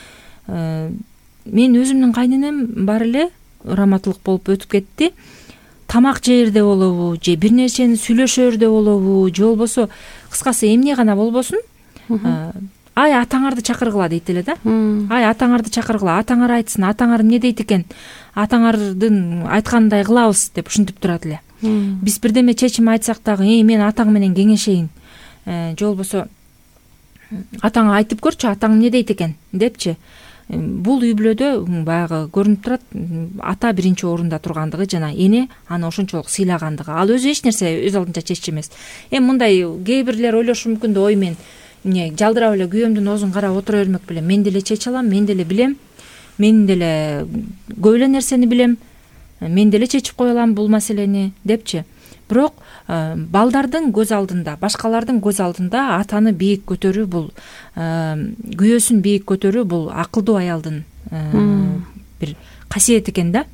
Мен өзүмдүн кайненем бар эле раматылык болуп өтүп кетти. Тамак жээрде болобу, же бир нерсени сүйлөшөрдө болобу, же болбосо кыскасы эмне гана болбосун, ай атаңарды чакыргыла дейт эле да. Ай атаңарды чакыргыла, атаңар айтсын, атаңар эмне дейт экен, атаңардын айтканындай кылабыз деп ушинтип турат эле. Биз бирдеме чечим айтсак дагы, эй мен атаң менен кеңешейин, же болбосо атаңа айтып көрчү, атаң эмне дейт экен депчи. Бул үй бүлөдө баягы көрүнүп турат, ата биринчи орунда тургандыгы жана эне аны ошончолук сыйлагандыгы. Ал өзү эч нерсе өз алдынча чеччи эмес. Эми мындай кээ бирлер ойлошу мүмкүн да, ой мен эмне жалдырап эле күйөөмдүн оозун карап отура бермек белем, мен деле чече алам, мен деле билем, мен деле көп эле нерсени билем, мен деле чечип кое алам бул маселени депчи. Бирок балдардын көз алдында, башкалардын көз алдында атаны бийик көтөрүү бул, күйөөсүн бийик көтөрүү бул акылдуу аялдын бир касиети экен да.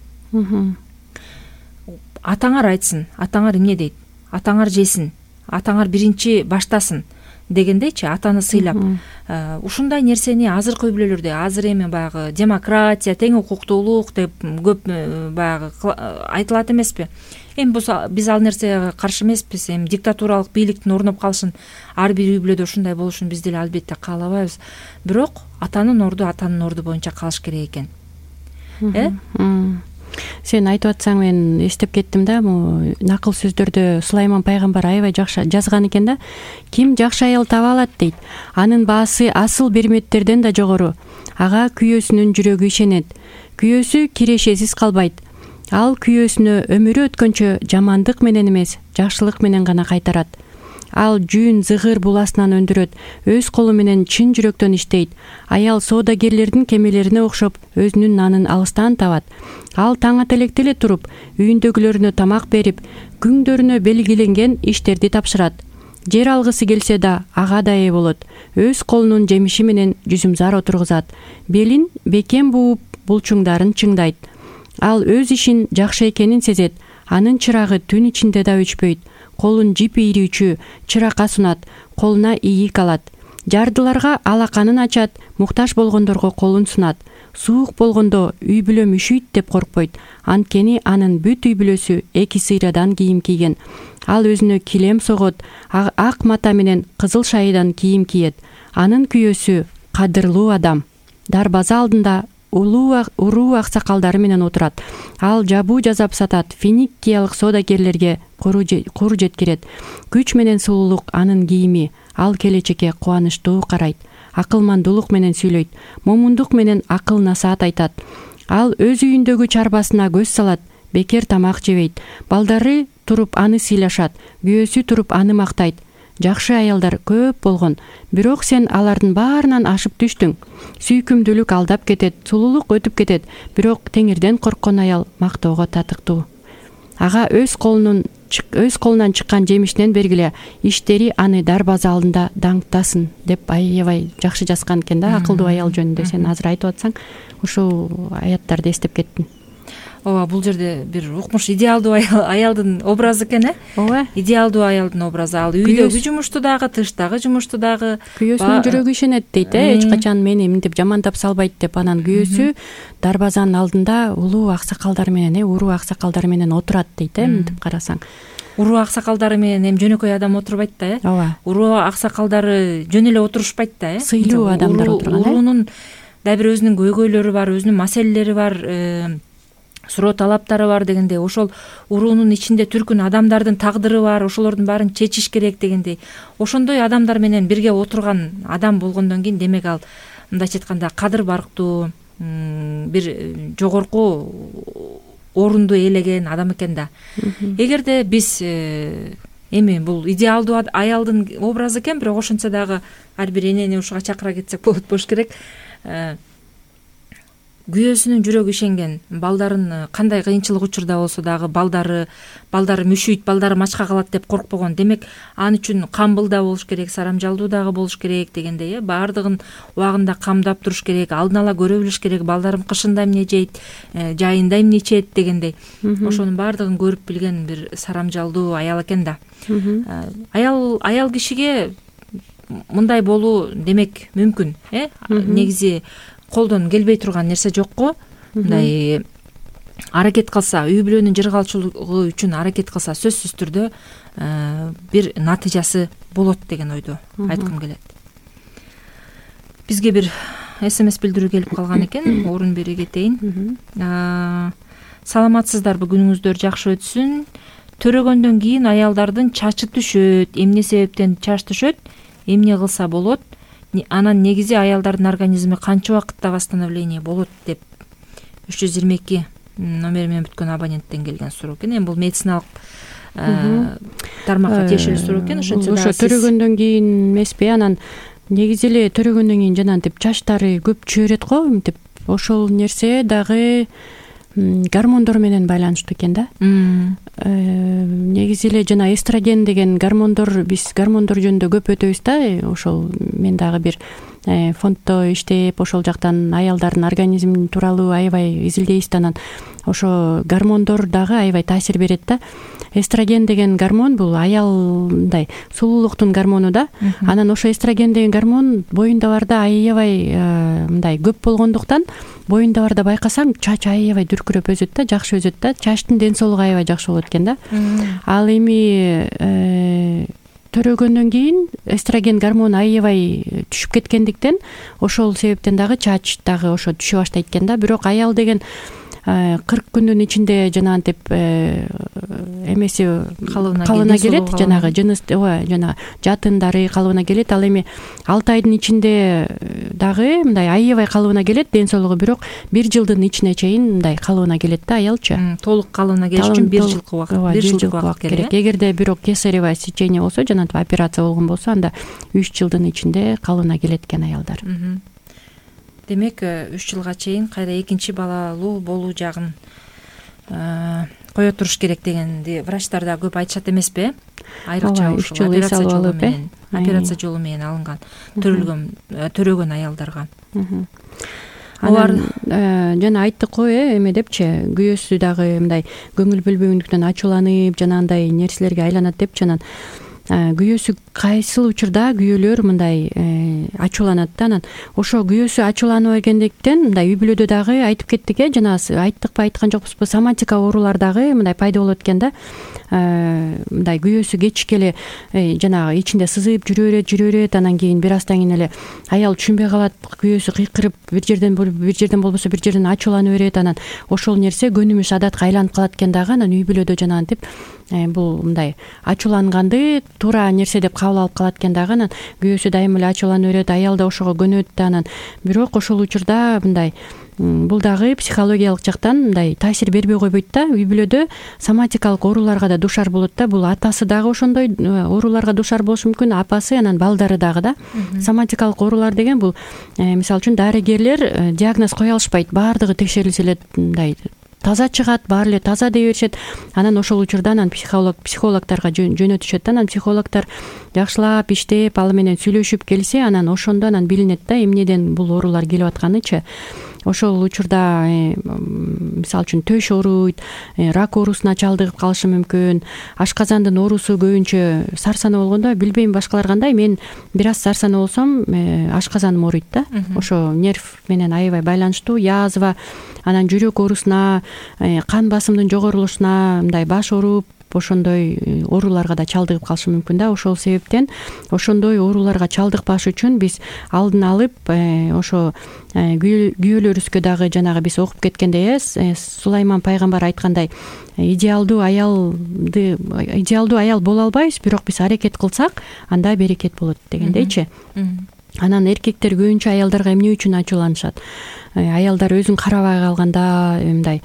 Атаңар айтсын, атаңар эмне дейт, атаңар жесин, атаңар биринчи баштасын дегендейчи, атаны сыйлап. Ушундай нерсени азыркы үй бүлөлөрдө, азыр эми баягы демократия, тең укуктуулук деп көп баягы айтылат эмеспи? Эми биз ал нерсеге каршы эмеспиз. Эми диктатуралык бийликтин орноп калышын, ар бир үй бүлөдө ушундай болушун биз деле албетте каалабайбыз. Бирок атанын орду атанын орду боюнча калыш керек экен. Э? Сен айтып атсаң мен эстеп кеттим да, бул накыл сөздөрдө Сулайман пайгамбар аябай жакшы жазган экен да. Ким жакшы аял таба алат дейт. Анын баасы асыл берметтерден да жогору. Ага күйөөсүнүн жүрөгү ишенет. Күйөөсү кирешесиз калбайт. Ал күйөөсүнө өмүрү өткөнчө жамандык менен эмес, жакшылык менен гана кайтарат. Ал жүүн зыгыр буласынан өндүрөт, өз колу менен чын жүрөктөн иштейт. Аял соодагерлердин кемелерине окшоп, өзүнүн нанын алыстан табат. Ал таң ата электе эле туруп, үйүндөгүлөрүнө тамак берип, күндөрүнө белгиленген иштерди тапшырат. Жер алгысы келсе да ага да ээ болот. Өз колунун жемиши менен жүзүмзар отургузат. Белин бекем бууп, булчуңдарын чыңдайт. Ал өз ишин жакшы экенин сезет. Анын чырагы түн ичинде да өчпөйт. Колун жип ийрүүчү чыракка сунат, колуна ийик алат. Жардыларга алаканын ачат, муктаж болгондорго колун сунат. Суук болгондо үй бүлөм үшүйт деп коркпойт. Анткени анын бүт үй бүлөсү эки сыйрадан кийим кийген. Ал өзүнө килем согот, ак мата менен кызыл шайыдан кийим кийет. Анын күйөөсү кадырлуу адам. Дарбаза алдында улуу уруу аксакалдары менен отурат. Ал жабуу жасап сатат, финикиялык соодагерлерге кур жеткирет. Күч менен сулуулук анын кийими. Ал келечекке кубанычтуу карайт. Акылмандуулук менен сүйлөйт. Момундук менен акыл насаат айтат. Ал өз үйүндөгү чарбасына көз салат, бекер тамак жебейт. Балдары туруп аны сыйлашат, күйөөсү туруп аны мактайт. Жакшы аялдар көп болгон, бирок сен алардын баарынан ашып түштүң. Сүйкүмдүүлүк алдап кетет, сулуулук өтүп кетет, бирок теңирден корккон аял мактоого татыктуу. Ага өз колунун өз колунан чыккан жемиштен бергиле, иштери аны дарбаза алдында даңктасын деп аябай жакшы жазган экен да, акылдуу аял жөнүндө. Сен азыр айтып атсаң, ушул аяттарды эстеп кеттим. Ооба, бул жерде бир укмуш идеалдуу аялдын образы экен, э? Ооба. Идеалдуу аялдын образы. Ал үйдөгү жумушту дагы, тыштагы жумушту дагы. Күйөөсүнүн жүрөгү ишенет дейт, э? Эч качан мени мынтип жамандап салбайт деп. Анан күйөөсү дарбазанын алдында улуу аксакалдар менен, э, уруу аксакалдар менен отурат дейт, э? Мынтип карасаң. Уруу аксакалдары менен эми жөнөкөй адам отурбайт да, э? Ооба. Уруу аксакалдары жөн эле отурушпайт да, э? Сыйлуу адамдар отурган, э? Уруунун да бир өзүнүн көйгөйлөрү бар, өзүнүн маселелери бар, суроо талаптары бар дегендей, ошол уруунун ичинде түркүн адамдардын тагдыры бар, ошолордун баарын чечиш керек дегендей. Ошондой адамдар менен бирге отурган адам болгондон кийин, демек ал мындайча айтканда кадыр барктуу, бир жогорку орунду ээлеген адам экен да. Эгерде биз эми бул идеалдуу аялдын образы экен, бирок ошентсе дагы ар бир энени ушуга чакыра кетсек болот болуш керек. Күйөөсүнүн жүрөгү ишенген, балдарын кандай кыйынчылык учурда болсо дагы балдары балдары мүшүйт, балдары мачка калат деп коркпогон. Демек, ан үчүн камбыл да болуш керек, сарамжалдуу дагы болуш керек дегендей, э? Баардыгын убагында камдап туруш керек, алдын ала көрө билиш керек, балдарым кышында эмне жейт, жайында эмне ичет дегендей. Ошонун баардыгын көрүп билген бир сарамжалдуу аял экен да. Аял аял кишиге мындай болуу демек мүмкүн, э? Негизи колдон келбей турган нерсе жок го. Мындай аракет кылса, үй бүлөнүн жыргалчылыгы үчүн аракет кылса, сөзсүз түрдө бир натыйжасы болот деген ойду айткым келет. Бизге бир смс билдирүү келип калган экен, орун бере кетейин. Саламатсыздарбы, күнүңүздөр жакшы өтсүн. Төрөгөндөн кийин аялдардын чачы түшөт. Эмне себептен чач түшөт? Эмне кылса болот? Анан негизи аялдардын организми канча убакытта восстановление болот деп үч жүз жыйырма эки номери менен бүткөн абоненттен келген суроо экен. Эми бул медициналык тармакка тиешелүү суроо экен. Ошентсе ошо төрөгөндөн кийин эмеспи? Анан негизи эле төрөгөндөн кийин жанагынтип чачтары көп чөйрөт го, мынтип ошол нерсе дагы гормондор менен байланыштуу экен да. Негизи эле жана эстроген деген гормондор, биз гормондор жөнүндө көп өтөбүз да. Ошол мен дагы бир фонддо иштеп, ошол жактан аялдардын организми тууралуу аябай изилдейбиз. Анан ошо гормондор дагы аябай таасир берет да. Эстроген деген гормон бул аял мындай сулуулуктун гормону да. Анан ошо эстроген деген гормон боюнда барда аябай мындай көп болгондуктан боюнда барда байкасаң чач аябай дүркүрөп өсөт да, жакшы өсөт да. Чачтын ден соолугу аябай жакшы болот экен да. Ал эми төрөгөндөн кийин эстроген гормону аябай түшүп кеткендиктен ошол себептен дагы чач дагы ошо түшө баштайт экен да. Бирок аял деген кырк күндүн ичинде жанагынтип эмеси калыбына келет, жанагы жыныс ооба жана жатындары калыбына келет. Ал эми алты айдын ичинде дагы мындай аябай калыбына келет ден соолугу, бирок бир жылдын ичине чейин мындай калыбына келет да аялчы. Толук калыбына келиш үчүн бир жылкы убакыт, бир жылкы убакыт керек. Эгерде бирок кесарево сечение болсо, жанагынтип операция болгон болсо, анда үч жылдын ичинде калыбына келет экен аялдар. Демек үч жылга чейин кайра экинчи балалуу болуу жагын кое туруш керек дегенди врачтар да көп айтышат эмеспи? Айрыкча ушул операция жолу менен, операция жолу менен алынган, төрөлгөн, төрөгөн аялдарга. Алар жана айттык го, эме депчи, күйөөсү дагы мындай көңүл бөлбөгөндүктөн ачууланып, жанагындай нерселерге айланат депчи. Анан күйөөсү кайсыл учурда күйөөлөр мындай ачууланат да. Анан ошо күйөөсү ачууланып келгендиктен мындай үй бүлөдө дагы айтып кеттик э, жана айттыкпы айткан жокпузбу, соматика оорулар дагы мындай пайда болот экен да. Мындай күйөөсү кечик эле жанагы ичинде сызып жүрө берет, жүрө берет. Анан кийин бир аздан кийин эле аял түшүнбөй калат, күйөөсү кыйкырып бир жерден бир жерден болбосо бир жерден ачууланып берет. Анан ошол нерсе көнүмүш адатка айланып калат экен дагы. Анан үй бүлөдө жанагынтип бул мындай ачууланганды туура нерсе деп кабыл алып калат экен дагы. Анан күйөөсү дайыма эле ачууланып берет, аял да ошого көнөт да. Анан бирок ошол учурда мындай бул дагы психологиялык жактан мындай таасир бербей койбойт да. Үй бүлөдө соматикалык ооруларга да душар болот да. Бул атасы дагы ошондой ооруларга душар болушу мүмкүн, апасы, анан балдары дагы да. Соматикалык оорулар деген бул мисалы үчүн дарыгерлер диагноз кое алышпайт. Баардыгы текшерилсе эле мындай таза чыгат, баары эле таза дей беришет. Анан ошол учурда анан психолог психологдорго жөнөтүшөт да. Анан психологдор жакшылап иштеп, ал менен сүйлөшүп келсе, анан ошондо анан билинет да эмнеден бул оорулар келип атканычы. Ошол учурда мисалы үчүн төш ооруйт, рак оорусуна чалдыгып калышы мүмкүн. Ашказандын оорусу көбүнчө сарсана болгондо, билбейм башкалар кандай, мен бир аз сарсана болсом ашказаным ооруйт да. Ошо нерв менен аябай байланыштуу. Язва, анан жүрөк оорусуна, кан басымдын жогорулушуна, мындай баш ооруп, ошондой ооруларга да чалдыгып калышы мүмкүн да. Ошол себептен ошондой ооруларга чалдыкпаш үчүн биз алдын алып, ошо күйөөлөрүбүзгө дагы жанагы биз окуп кеткендей, Сулайман пайгамбар айткандай, идеалдуу аялды идеалдуу аял боло албайбыз, бирок биз аракет кылсак, анда берекет болот дегендейчи. Анан эркектер көбүнчө аялдарга эмне үчүн ачууланышат? Аялдар өзүн карабай калганда, мындай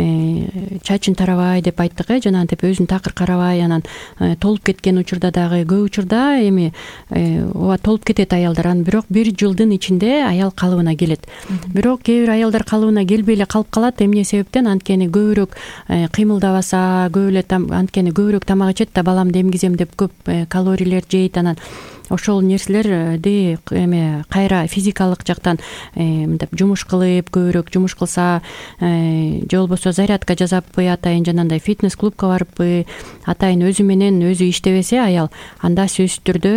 чачын тарабай деп айттык э, жанагынтип өзүн такыр карабай, анан толуп кеткен учурда дагы көп учурда эми ооба толуп кетет аялдар. Анан бирок бир жылдын ичинде аял калыбына келет. Бирок кээ бир аялдар калыбына келбей эле калып калат. Эмне себептен? Анткени көбүрөөк кыймылдабаса, көп эле анткени көбүрөөк тамак ичет да, баламды эмгизем деп көп калориялер жейт. Анан ошол нерселерди эме кайра физикалык жактан мынтип жумуш кылып, көбүрөөк жумуш кылса, же болбосо зарядка жасаппы, атайын жанагындай фитнес клубка барыппы, атайын өзү менен өзү иштебесе аял, анда сөзсүз түрдө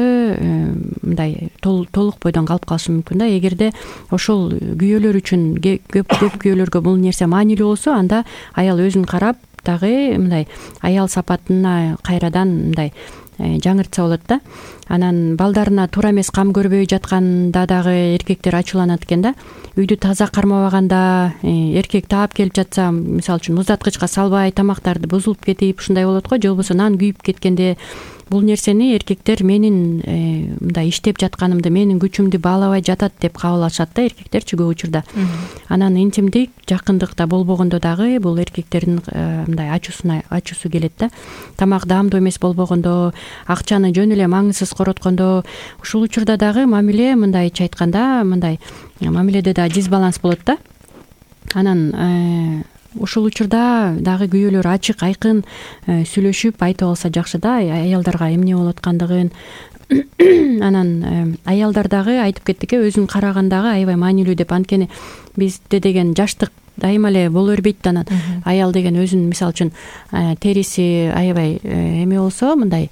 мындай толук бойдон калып калышы мүмкүн да. Эгерде ошол күйөөлөр үчүн көп көп күйөөлөргө бул нерсе маанилүү болсо, анда аял өзүн карап дагы мындай аял сапатына кайрадан мындай жаңыртса болот да. Анан балдарына туура эмес кам көрбөй жатканда дагы эркектер ачууланат экен да. Үйдү таза кармабаганда, эркек таап келип жатса, мисалы үчүн муздаткычка салбай, тамактарды бузулуп кетип, ушундай болот го, же болбосо нан күйүп кеткенде, бул нерсени эркектер менин мындай иштеп жатканымды, менин күчүмдү баалабай жатат деп кабыл алышат да эркектерчи көп учурда. Анан интимдик, жакындыкта болбогондо дагы бул эркектердин мындай ачуусуна ачуусу келет да. Тамак даамдуу эмес болбогондо, акчаны жөн эле маңызсыз короткондо, ушул учурда дагы мамиле мындайча айтканда, мындай мамиледе да дисбаланс болот да. анан ушул учурда дагы күйөөлөр ачык айкын сүйлөшүп айтып алса жакшы да, аялдарга эмне болуп аткандыгын. Анан аялдар дагы айтып кеттик, өзүн карагандагы аябай маанилүү деп. Анткени бизде деген жаштык дайыма эле боло бербейт да. Анан аял деген өзүнүн мисалы үчүн териси аябай эме болсо, мындай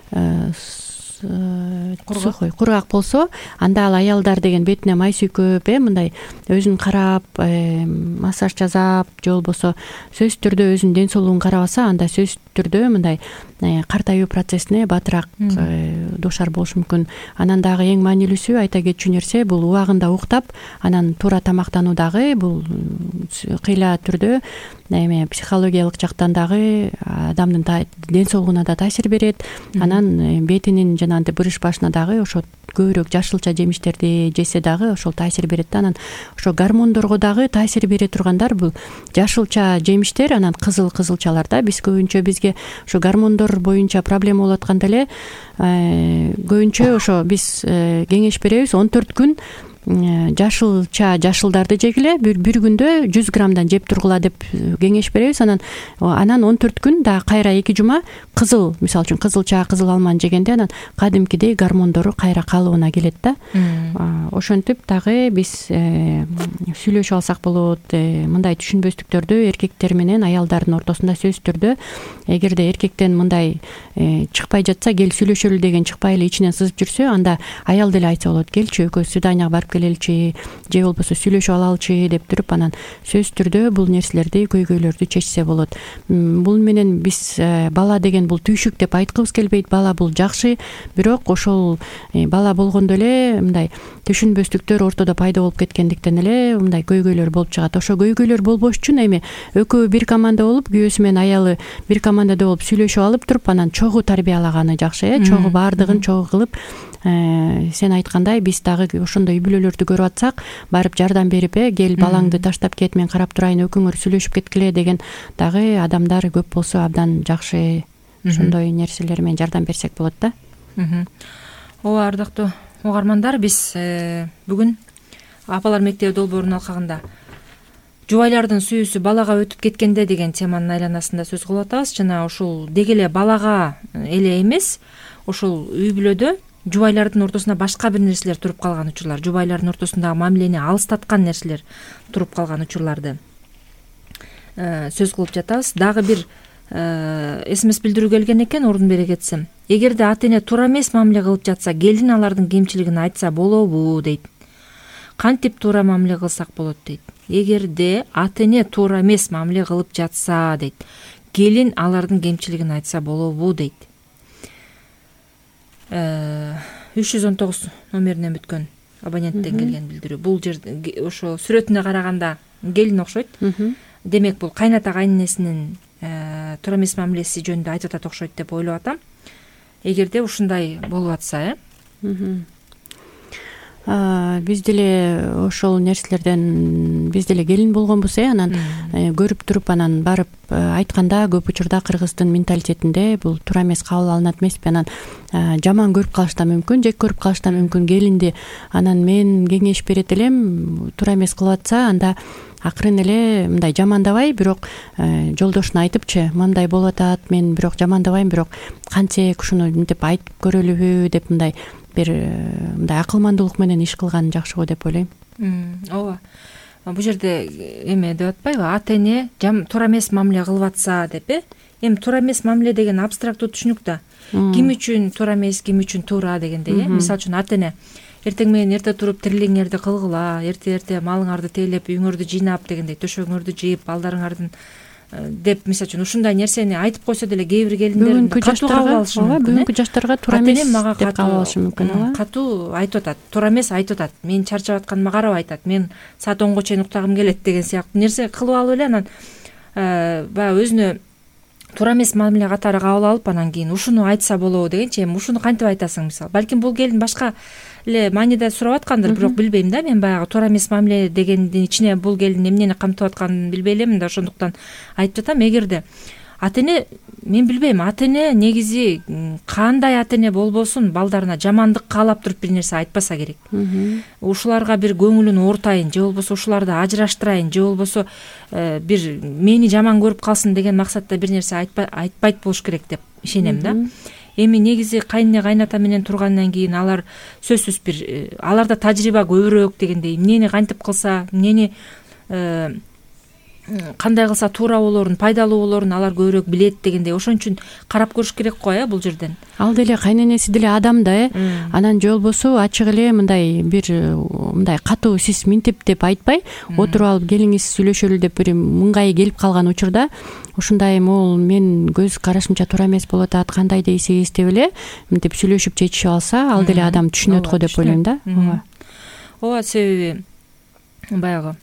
сухой, кургак болсо, анда ал аялдар деген бетине май сүйкөп, э мындай өзүн карап, массаж жасап, же болбосо сөзсүз түрдө өзүнүн ден соолугун карабаса, анда сөзсүз түрдө мындай картаюу процессине батыраак дуушар болуш мүмкүн. Анан дагы эң маанилүүсү айта кетчү нерсе, бул убагында уктап, анан туура тамактануу дагы бул кыйла түрдө эме психологиялык жактан дагы адамдын ден соолугуна да таасир берет. Анан бетинин жана бырыш башына дагы ошо көбүрөөк жашылча жемиштерди жесе дагы ошол таасир берет да. Анан ошо гормондорго дагы таасир бере тургандар бул жашылча жемиштер, анан кызыл кызылчалар да. Биз көбүнчө бизге ошо гормондор боюнча проблема болуп атканда эле көбүнчө ошо биз кеңеш беребиз, он төрт күн жашылча жашылдарды жегиле, бир күндө жүз граммдан жеп тургула деп кеңеш беребиз. Анан анан он төрт күн дагы кайра эки жума кызыл, мисалы үчүн кызылча, кызыл алманы жегенде анан кадимкидей гормондору кайра калыбына келет да. Ошентип дагы биз сүйлөшүп алсак болот. Мындай түшүнбөстүктөрдү эркектер менен аялдардын ортосунда сөзсүз түрдө, эгерде эркектен мындай чыкпай жатса, кел сүйлөшөлү деген чыкпай эле ичинен сызып жүрсө, анда аял деле айтса болот, келчи экөөбүз свиданияга барып келеличи, же болбосо сүйлөшүп алалычы деп туруп, анан сөзсүз түрдө бул нерселерди, көйгөйлөрдү чечсе болот. Бул менен биз бала деген бул түйшүк деп айткыбыз келбейт. Бала бул жакшы, бирок ошол бала болгондо эле мындай түшүнбөстүктөр ортодо пайда болуп кеткендиктен эле мындай көйгөйлөр болуп чыгат. Ошо көйгөйлөр болбош үчүн эми экөө бир команда болуп, күйөөсү менен аялы бир командада болуп сүйлөшүп алып туруп, анан чогуу тарбиялаганы жакшы, э чогуу баардыгын чогуу кылып, сен айткандай биз дагы ошондой үй бүлөлөрдү көрүп атсак, барып жардам берип, э кел балаңды таштап кет, мен карап турайын, экөөңөр сүйлөшүп кеткиле деген дагы адамдар көп болсо абдан жакшы. Ошондой нерселер менен жардам берсек болот да. Ооба, ардактуу угармандар, биз бүгүн апалар мектеби долбоорунун алкагында жубайлардын сүйүүсү балага өтүп кеткенде деген теманын айланасында сөз кылып атабыз. Жана ушул деги эле балага эле эмес, ошол үй бүлөдө жубайлардын ортосунда башка бир нерселер туруп калган учурлар, жубайлардын ортосундагы мамилени алыстаткан нерселер туруп калган учурларды сөз кылып жатабыз. Дагы бир смс билдирүү келген экен, ордун бере кетсем. Эгерде ата эне туура эмес мамиле кылып жатса, келин алардын кемчилигин айтса болобу дейт. Кантип туура мамиле кылсак болот дейт. Эгерде ата эне туура эмес мамиле кылып жатса дейт, келин алардын кемчилигин айтса болобу дейт. үч жүз он тогуз номеринен бүткөн абоненттен келген билдирүү. Бул жерде ошо сүрөтүнө караганда келин окшойт. Демек бул кайната кайненесинин туура эмес мамилеси жөнүндө айтып атат окшойт деп ойлоп атам. Эгерде ушундай болуп атса, э биз деле ошол нерселерден биз деле келин болгонбуз, э анан көрүп туруп, анан барып айтканда көп учурда кыргыздын менталитетинде бул туура эмес кабыл алынат эмеспи. Анан жаман көрүп калыш да мүмкүн, жек көрүп калыш да мүмкүн келинди. Анан мен кеңеш берет элем, туура эмес кылып атса, анда акырын эле мындай жамандабай, бирок жолдошуна айтыпчы, мындай болуп атат, мен бирок жамандабайм, бирок кантсек ушуну мынтип айтып көрөлүбү деп мындай бир мындай акылмандуулук менен иш кылган жакшы го деп ойлойм. Ооба. Бул жерде эме деп атпайбы, ата эне туура эмес мамиле кылып атса деп, э эми туура эмес мамиле деген абстрактуу түшүнүк да. Ким үчүн туура эмес, ким үчүн туура дегендей, э мисалы үчүн ата эне эртең менен эрте туруп тирилиңерди кылгыла, эрте-эрте малыңарды тейлеп, үйүңөрдү жыйнап дегендей, төшөгүңөрдү жыйып, балдарыңардын деп мисалы үчүн ушундай нерсени айтып койсо деле кээ бир келиндер катуу кабыл алышы мүмкүн. Бүгүнкү жаштарга туура эмес деп кабыл алышы мүмкүн. Ооба, катуу айтып атат, туура эмес айтып атат, мен чарчап атканыма карап айтат, мен саат онго чейин уктагым келет деген сыяктуу нерсе кылып алып эле, анан баягы өзүнө туура эмес мамиле катары кабыл алып, анан кийин ушуну айтса болобу дегенчи, эми ушуну кантип айтасың мисалы. Балким бул келин башка эле мааниде сурап аткандыр, бирок билбейм да, мен баягы туура эмес мамиле дегендин ичине бул келин эмнени камтып атканын билбей элемин да, ошондуктан айтып жатам. Эгерде ата эне, мен билбейм, ата эне негизи кандай ата эне болбосун балдарына жамандык каалап туруп бир нерсе айтпаса керек. Ушуларга бир көңүлүн оортайын же болбосо ушуларды ажыраштырайын же болбосо бир мени жаман көрүп калсын деген максатта бир нерсе айтпайт болуш керек деп ишенем да. Эми негизи кайнэне кайната менен тургандан кийин алар сөзсүз бир аларда тажрыйба көбүрөөк дегендей, эмнени кантип кылса, эмнени кандай кылса туура болоорун, пайдалуу болоорун алар көбүрөөк билет дегендей. Ошон үчүн карап көрүш керек го э бул жерден. Ал деле кайненеси деле адам да э. Анан же болбосо ачык эле мындай бир мындай катуу сиз минтип деп айтпай, отуруп алып келиңиз сүйлөшөлү деп бир мыңгайы келип калган учурда ушундай могул мен көз карашымча туура эмес болуп атат, кандай дейсиз деп эле мынтип сүйлөшүп чечишип алса, ал деле адам түшүнөт го деп ойлойм да. Ооба. Ооба, себеби баягы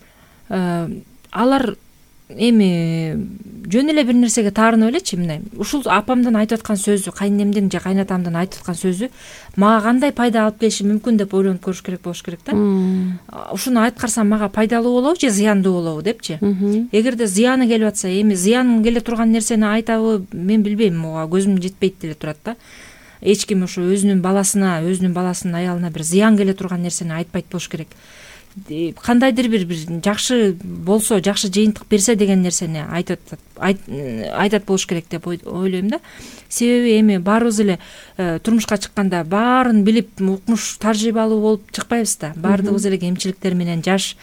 алар эми жөн эле бир нерсеге таарынып элечи, мындай ушул апамдын айтып аткан сөзү, кайненемдин же кайнатамдын айтып аткан сөзү мага кандай пайда алып келиши мүмкүн деп ойлонуп көрүш керек болуш керек да. Ушуну айткарсам мага пайдалуу болобу же зыяндуу болобу депчи. Эгерде зыяны келип атса, эми зыян келе турган нерсени айтабы, мен билбейм, ага көзүм жетпейт деле турат да. Эч ким ошо өзүнүн баласына, өзүнүн баласынын аялына бир зыян келе турган нерсени айтпайт болуш керек. Кандайдыр бир бир жакшы болсо, жакшы жыйынтык берсе деген нерсени айтат айтат болуш керек деп ойлойм да. Себеби эми баарыбыз эле турмушка чыкканда баарын билип, укмуш, тажрыйбалуу болуп чыкпайбыз да. Баардыгыбыз эле кемчиликтер менен жаш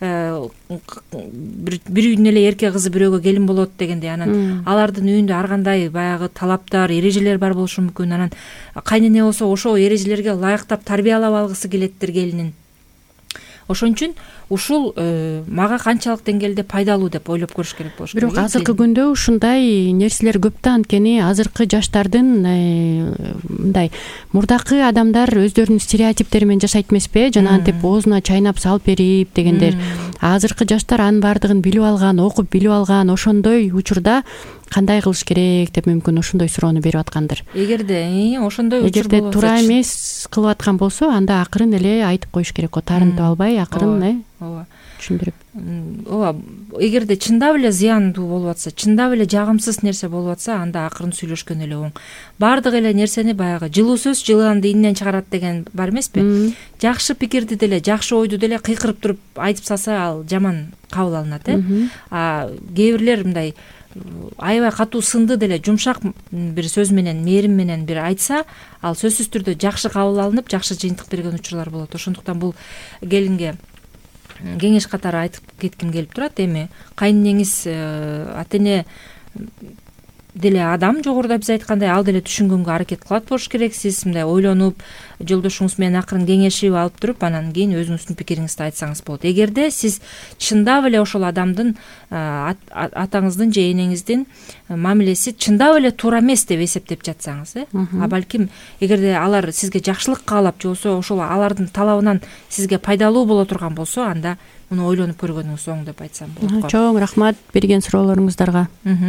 бир үйдүн эле эркек кызы бирөөгө келин болот дегендей, анан алардын үйүндө ар кандай баягы талаптар, эрежелер бар болушу мүмкүн. Анан кайнене болсо ошол эрежелерге ылайыктап тарбиялап алгысы келеттир келинин. Ошон үчүн ушул мага канчалык деңгээлде пайдалуу деп ойлоп көрүш керек болуш керек. Бирок азыркы күндө ушундай нерселер көп да, анткени азыркы жаштардын мындай мурдакы адамдар өздөрүнүн стереотиптери менен жашайт эмеспи, жанагынтип оозуна чайнап салып берип дегендер. Азыркы жаштар анын баардыгын билип алган, окуп билип алган, ошондой учурда кандай кылыш керек деп мүмкүн ошондой суроону берип аткандыр. Эгерде ошондой учур болсо, эгерде туура эмес кылып аткан болсо, анда акырын эле айтып коюш керек го, таарынтып албай, акырын э ооба түшүндүрүп. Ооба, эгерде чындап эле зыяндуу болуп атса, чындап эле жагымсыз нерсе болуп атса, анда акырын сүйлөшкөн эле оң. Баардык эле нерсени баягы жылуу сөз жыланды иннен чыгарат деген бар эмеспи? Жакшы пикирди деле, жакшы ойду деле кыйкырып туруп айтып салса, ал жаман кабыл алынат э. А кээ бирлер мындай аябай катуу сынды деле жумшак бир сөз менен, мээрим менен бир айтса, ал сөзсүз түрдө жакшы кабыл алынып, жакшы жыйынтык берген учурлар болот. Ошондуктан бул келинге кеңеш катары айтып кетким келип турат. Эми кайненеңиз ата эне деле адам, жогоруда биз айткандай, ал деле түшүнгөнгө аракет кылат болуш керек. Сиз мындай ойлонуп, жолдошуңуз менен акырын кеңешип алып туруп, анан кийин өзүңүздүн пикириңизди айтсаңыз болот. Эгерде сиз чындап эле ошол адамдын, атаңыздын же энеңиздин мамилеси чындап эле туура эмес деп эсептеп жатсаңыз, э, а балким эгерде алар сизге жакшылык каалап, же болбосо ошол алардын талабынан сизге пайдалуу боло турган болсо, анда муну ойлонуп көргөнүңүз оң деп айтсам болот го. Чоң рахмат берген суроолоруңуздарга.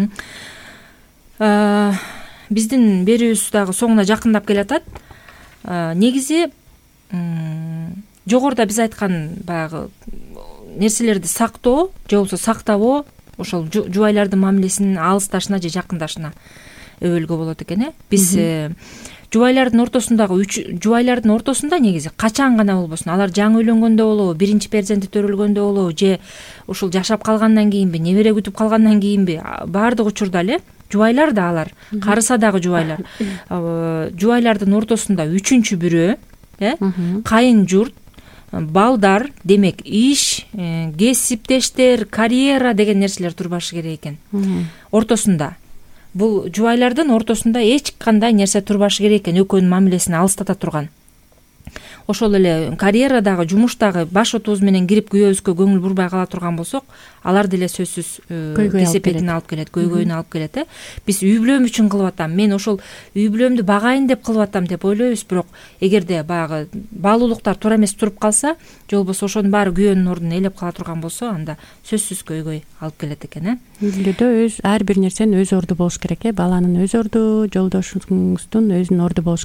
Биздин берүүбүз дагы соңуна жакындап келатат. Негизи жогоруда биз айткан баягы нерселерди сактоо, же болбосо сактабоо ошол жубайлардын мамилесинин алысташына же жакындашына өбөлгө болот экен э. Биз жубайлардын ортосундагы үч жубайлардын ортосунда негизи качан гана болбосун, алар жаңы үйлөнгөндө болобу, биринчи перзенти төрөлгөндө болобу, же ушул жашап калгандан кийинби, небере күтүп калгандан кийинби, баардык учурда эле жубайлар да алар, карыса дагы жубайлар. Жубайлардын ортосунда үчүнчү бирөө, э, кайын журт, балдар, демек иш, кесиптештер, карьера деген нерселер турбашы керек экен. Ортосунда. Бул жубайлардын ортосунда эч кандай нерсе турбашы керек экен, экөөнүн мамилесин алыстата турган. Ошол эле карьерадагы, жумуштагы баш отубуз менен кирип күйөөбүзгө көңүл бурбай кала турган болсок, алар деле сөзсүз кесепетин алып келет, көйгөйүн алып келет э. Биз үй бүлөм үчүн кылып атам, мен ошол үй бүлөмдү багайын деп кылып атам деп ойлойбуз, бирок эгерде баягы баалуулуктар туура эмес туруп калса, же болбосо ошонун баары күйөөнүн ордуна ээлеп кала турган болсо, анда сөзсүз көйгөй алып келет экен э. Үй бүлөдө өз ар бир нерсенин өз орду болуш керек э. Баланын өз орду, жолдошуңуздун өзүнүн орду болуш керек.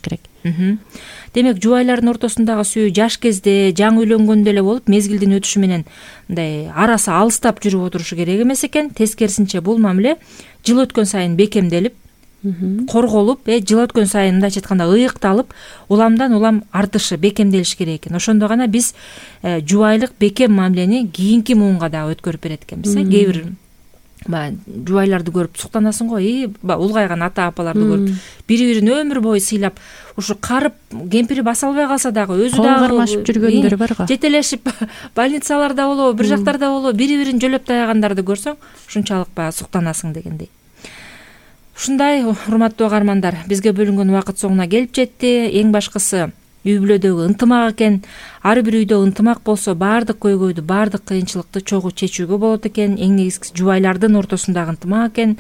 демек жубайлардын ортосундагы сүйүү жаш кезде, жаңы үйлөнгөндө эле болуп, мезгилдин өтүшү менен мындай арасы алыстап жүрүп отурушу керек эмес экен. Тескерисинче бул мамиле жыл өткөн сайын бекемделип, корголуп, э жыл өткөн сайын мындайча айтканда ыйыкталып, уламдан улам артышы, бекемделиш керек экен. Ошондо гана биз жубайлык бекем мамилени кийинки муунга дагы өткөрүп берет экенбиз. Кээ бир баягы жубайларды көрүп суктанасың го, и улгайган ата апаларды көрүп, бири-бирин өмүр бою сыйлап, ушу карып, кемпири баса албай калса дагы өзү дагы кармашып жүргөндөр бар го. Жетелешип больницаларда болобу, бир жактарда болобу, бири-бирин жөлөп таягандарды көрсөң, ушунчалык баягы суктанасың дегендей. Ушундай, урматтуу угармандар, бизге бөлүнгөн убакыт соңуна келип жетти. Эң башкысы үй бүлөдөгү ынтымак экен. Ар бир үйдө ынтымак болсо, баардык көйгөйдү, баардык кыйынчылыкты чогуу чечүүгө болот экен. Эң негизгиси жубайлардын ортосундагы ынтымак экен.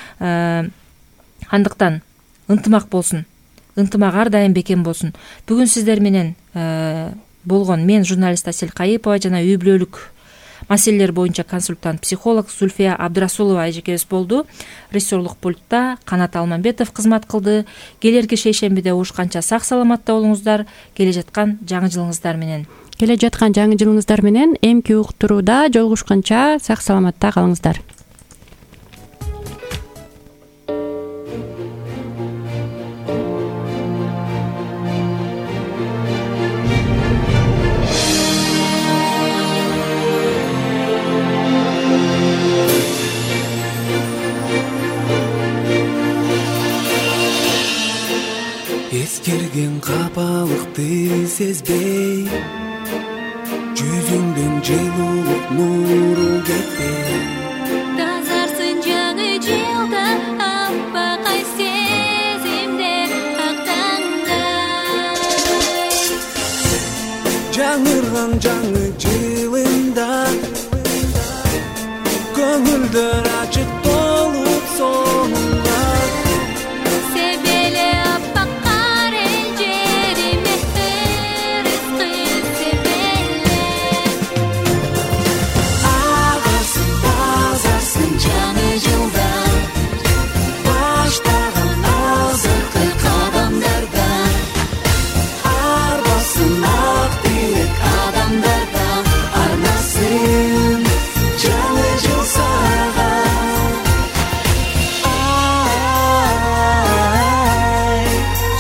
Андыктан ынтымак болсун. Ынтымак ар дайым бекем болсун. Бүгүн сиздер менен болгон мен журналист Асель Кайыпова жана үй бүлөлүк маселелер боюнча консультант психолог Зульфия Абдырасулова эжекебиз болду. Режиссерлук пультта Канат Алмамбетов кызмат кылды. Келерки шейшембиде угушканча сак саламатта болуңуздар. Келе жаткан жаңы жылыңыздар менен. Келе жаткан жаңы жылыңыздар менен эмки уктурууда жолугушканча сак саламатта калыңыздар. Эскерген капалыкты сезбей, жүзүңдөн жылуулук нуру кетпей. Тазарсын жаңы жылда, аппакай сезимдер актанган. Жаңырган жаңы жылында, көңүлдөр ачык толуп сонунга.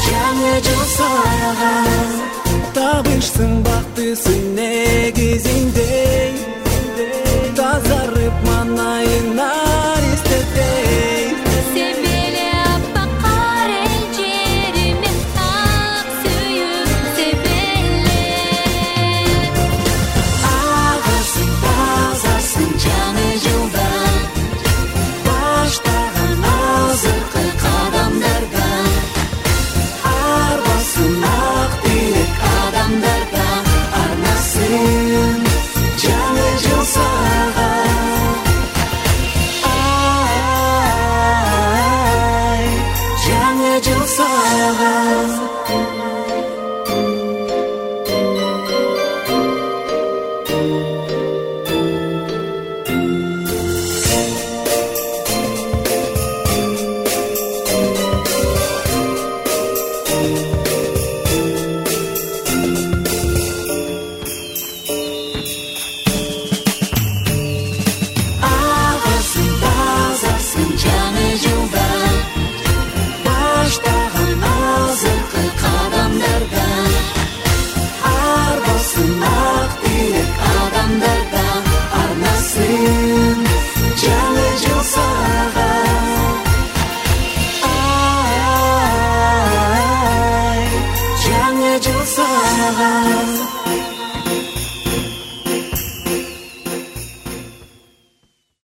Табышсың бактысын негизинде.